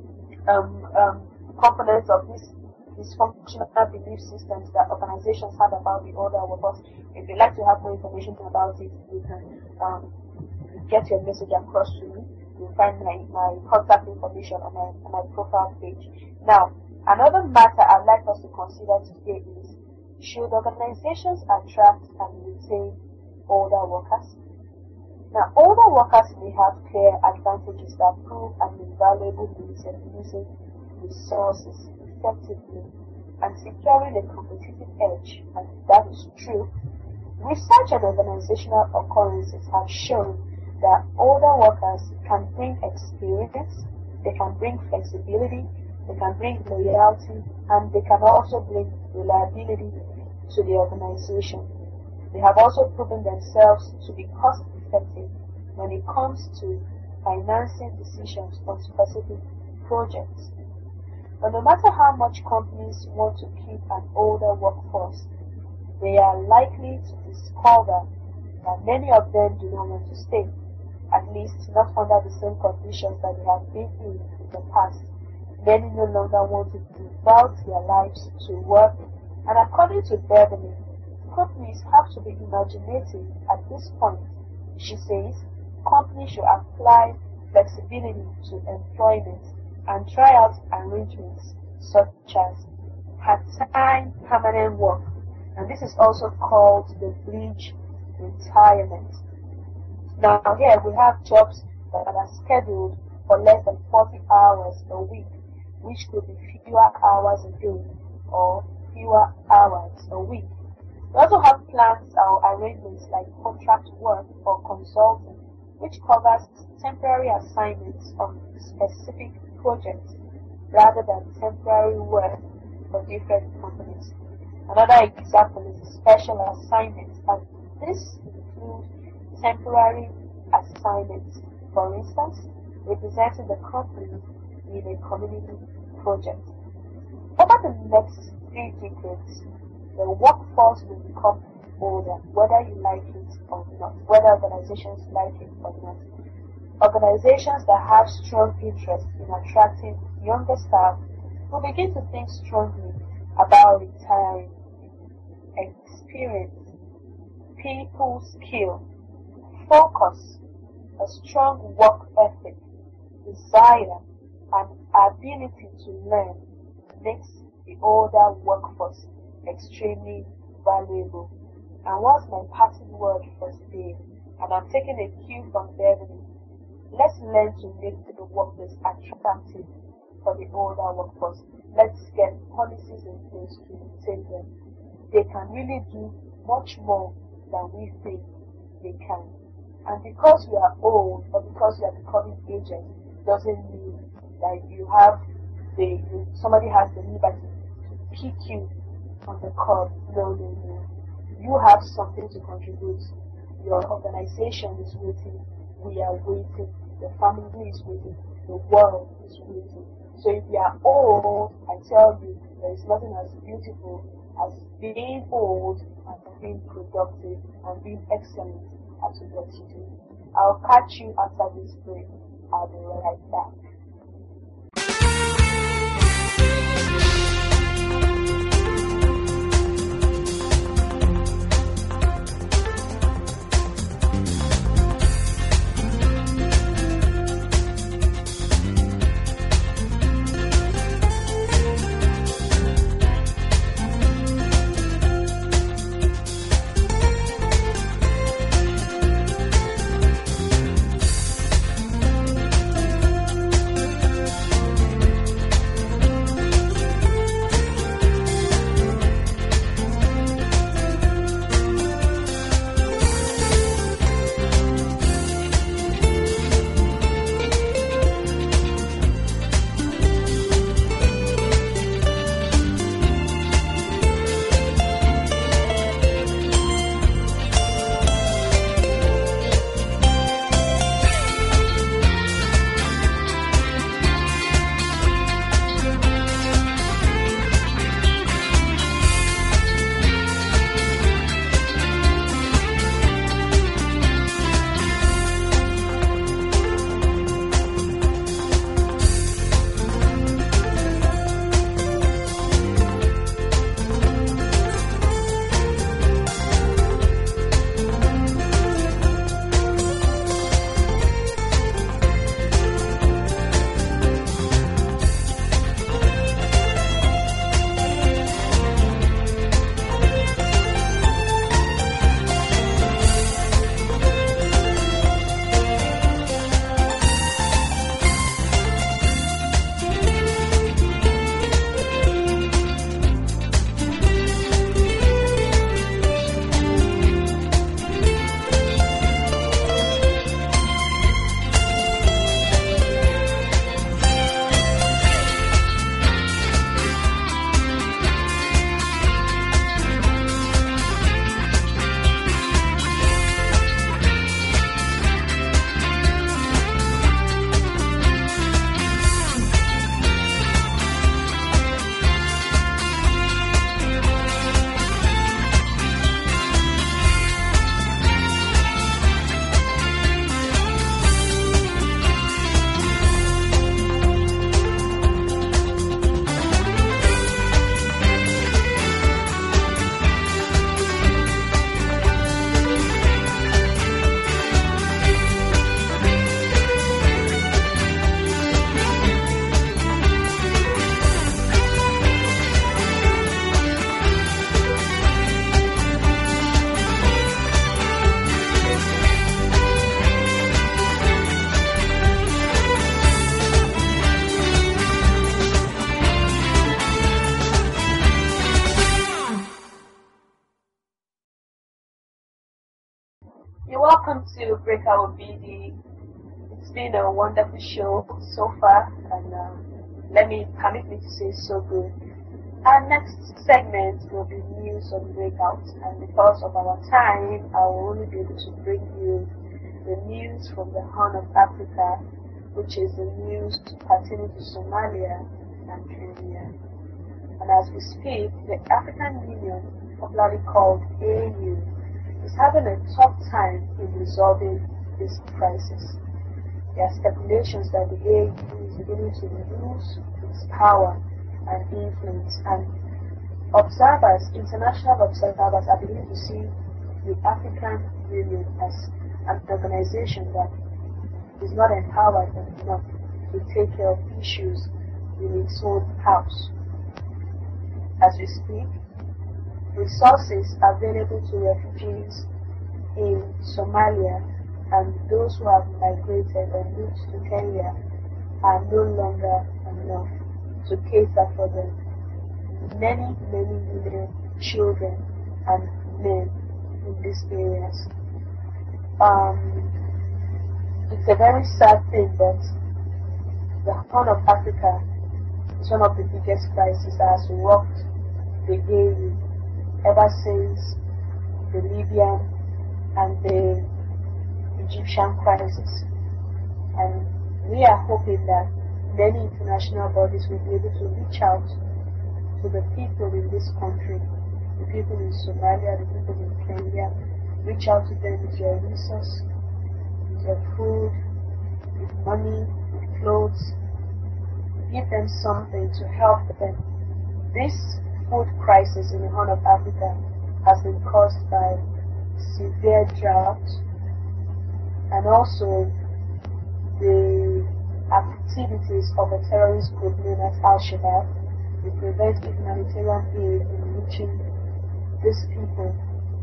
Speaker 1: um, um, components of this dysfunctional belief systems that organizations have about the older workforce. If you'd like to have more information about it, you can um, get your message across to me. You'll find my, my contact information on my, on my profile page. Now, another matter I'd like us to consider today is, should organizations attract and retain older workers? Now, older workers may have clear advantages that prove an invaluable means of using resources effectively and securing a competitive edge, and that is true. Research and organizational occurrences have shown that older workers can bring experience, they can bring flexibility, they can bring loyalty, and they can also bring reliability to the organization. They have also proven themselves to be cost effective when it comes to financing decisions on specific projects. But no matter how much companies want to keep an older workforce, they are likely to discover that many of them do not want to stay, at least not under the same conditions that they have been in in the past. Many no longer want to devote their lives to work, and according to Beverly, companies have to be imaginative at this point. She says companies should apply flexibility to employment and try out arrangements such as part-time permanent work, and this is also called the bridge retirement. Now here we have jobs that are scheduled for less than forty hours a week, which could be fewer hours a day or fewer hours a week. We also have plans or arrangements like contract work or consulting, which covers temporary assignments on specific projects rather than temporary work for different companies. Another example is special assignments, and this includes temporary assignments, for instance, representing the company in a community project. Over the next three decades, the workforce will become older, whether you like it or not, whether organizations like it or not. Organizations that have strong interest in attracting younger staff will begin to think strongly about retiring. Experience, people skill, focus, a strong work ethic, desire, and ability to learn makes the older workforce extremely valuable. And what's my parting word for today? And I'm taking a cue from Beverly. Let's learn to make the workplace attractive for the older workforce. Let's get policies in place to retain them. They can really do much more than we think they can. And because we are old or because we are becoming aged doesn't mean that you have the you, somebody has the liberty to pick you on the curb. No, no, no. You have something to contribute. Your organization is waiting. We are waiting. The family is waiting. The world is waiting. So if you are old, I tell you, there is nothing as beautiful as being old and being productive and being excellent at what you do. I'll catch you after this break. I'll be right back. You're welcome to Breakout B D. It's been a wonderful show so far, and um, let me permit me to say so good. Our next segment will be news on Breakout, and because of our time, I will only be able to bring you the news from the Horn of Africa, which is the news pertaining to Somalia and Kenya. And as we speak, the African Union, popularly called A U, is having a tough time in resolving this crisis. There are speculations that the A U is beginning to lose its power and influence, and observers, international observers, are beginning to see the African Union as an organization that is not empowered enough to take care of issues in its own house. As we speak, resources available to refugees in Somalia and those who have migrated or moved to Kenya are no longer enough to cater for the many, many women, children, and men in these areas. Um, it's a very sad thing, but the Horn of Africa is one of the biggest crises that has rocked the A U ever since the Libyan and the Egyptian crisis. And we are hoping that many international bodies will be able to reach out to the people in this country, the people in Somalia, the people in Kenya, reach out to them with your resources, with your food, with money, with clothes, give them something to help them. This food crisis in the Horn of Africa has been caused by severe drought and also the activities of a terrorist group known as Al-Shabaab. They prevent humanitarian aid in reaching these people.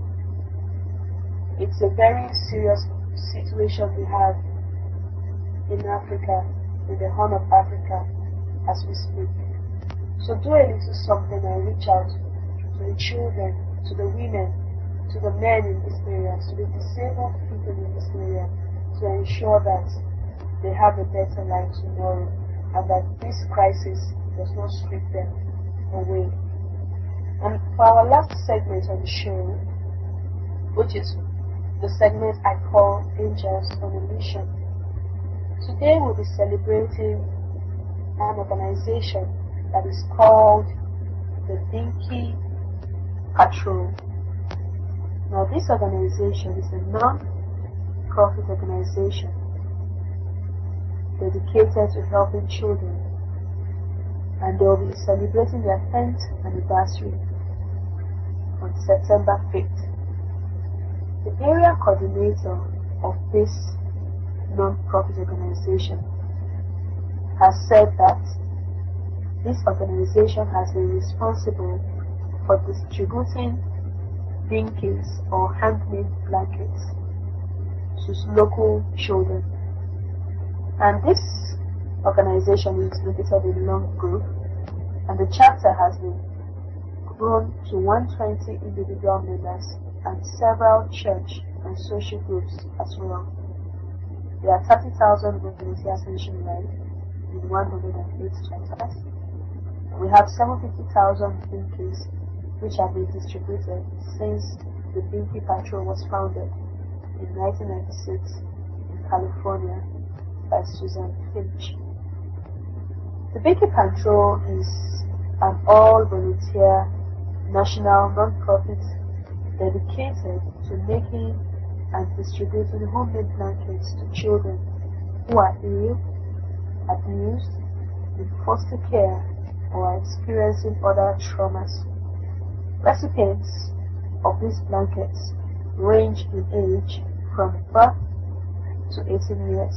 Speaker 1: It's a very serious situation we have in Africa, in the Horn of Africa, as we speak. So do a little something and reach out to the children, to the women, to the men in this area, to the disabled people in this area, to ensure that they have a better life tomorrow and that this crisis does not strip them away. And for our last segment on the show, which is the segment I call Angels on a Mission, today we'll be celebrating an organization that is called the Binky Patrol. Now, this organization is a non-profit organization dedicated to helping children, and they will be celebrating their tenth anniversary on September fifth. The area coordinator of this non-profit organization has said that this organization has been responsible for distributing binkies or handmade blankets to local children. And this organization is located in Long Grove, and the chapter has been grown to one hundred twenty individual members and several church and social groups as well. There are thirty thousand volunteers nationwide in one hundred eight chapters. We have seven hundred fifty thousand binkies which have been distributed since the Binky Patrol was founded in nineteen ninety-six in California by Susan Finch. The Binky Patrol is an all-volunteer national non-profit dedicated to making and distributing homemade blankets to children who are ill, abused, in foster care, or are experiencing other traumas. Recipients of these blankets range in age from birth to eighteen years.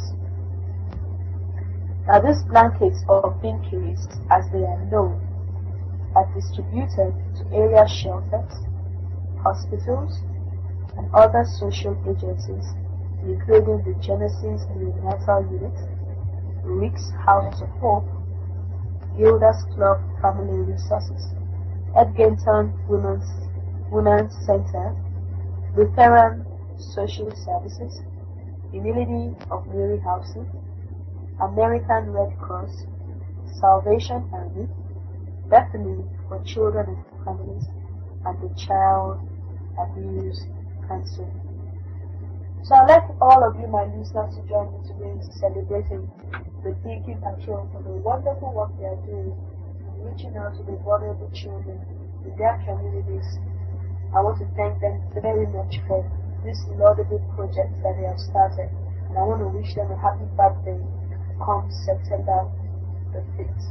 Speaker 1: Now, these blankets or binkies, as they are known, are distributed to area shelters, hospitals, and other social agencies, including the Genesis Neonatal Unit, Rick's House of Hope, Gilda's Club Family Resources, Edgerton Women's, Women's Center, Lutheran Social Services, Humility of Mary Housing, American Red Cross, Salvation Army, Bethany for Children and Families, and the Child Abuse Council. So I'd like all of you, my listeners, to join me today in celebrating the Thinking Patrol for the wonderful work they are doing and reaching out to the vulnerable children in their communities. I want to thank them very much for this laudable project that they have started, and I want to wish them a happy birthday come September the fifth.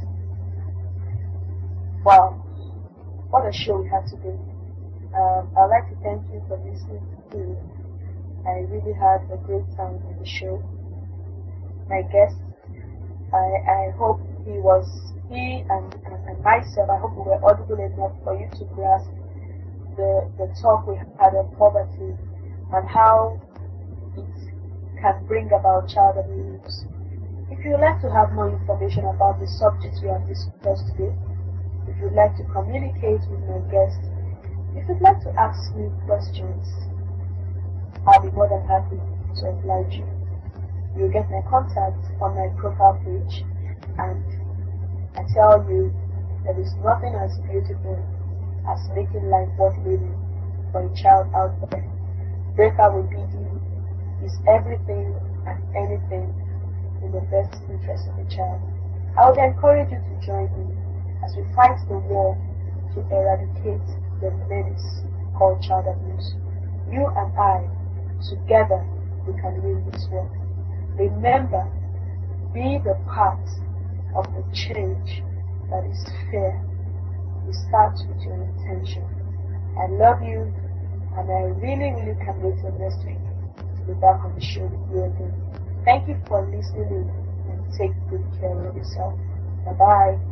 Speaker 1: Wow, what a show we had today. Um, I'd like to thank you for listening to me. I really had a great time in the show. My guest, I, I hope he was, he and, and, and myself, I hope we were audible enough for you to grasp the, the talk we had on poverty and how it can bring about child abuse. If you would like to have more information about the subjects we have discussed today, if you would like to communicate with my guest, if you'd like to ask me questions, I'll be more than happy to oblige you. You'll get my contact on my profile page, and I tell you, there is nothing as beautiful as making life worth living for a child out there. Breaker with B D is everything and anything in the best interest of the child. I would encourage you to join me as we fight the war to eradicate the menace called child abuse. You and I, together, we can win this war. Remember, be the part of the change that is fair. It starts with your intention. I love you, and I really, really can't wait till next week to be back on the show with you again. Thank you for listening in, and take good care of yourself. Bye-bye.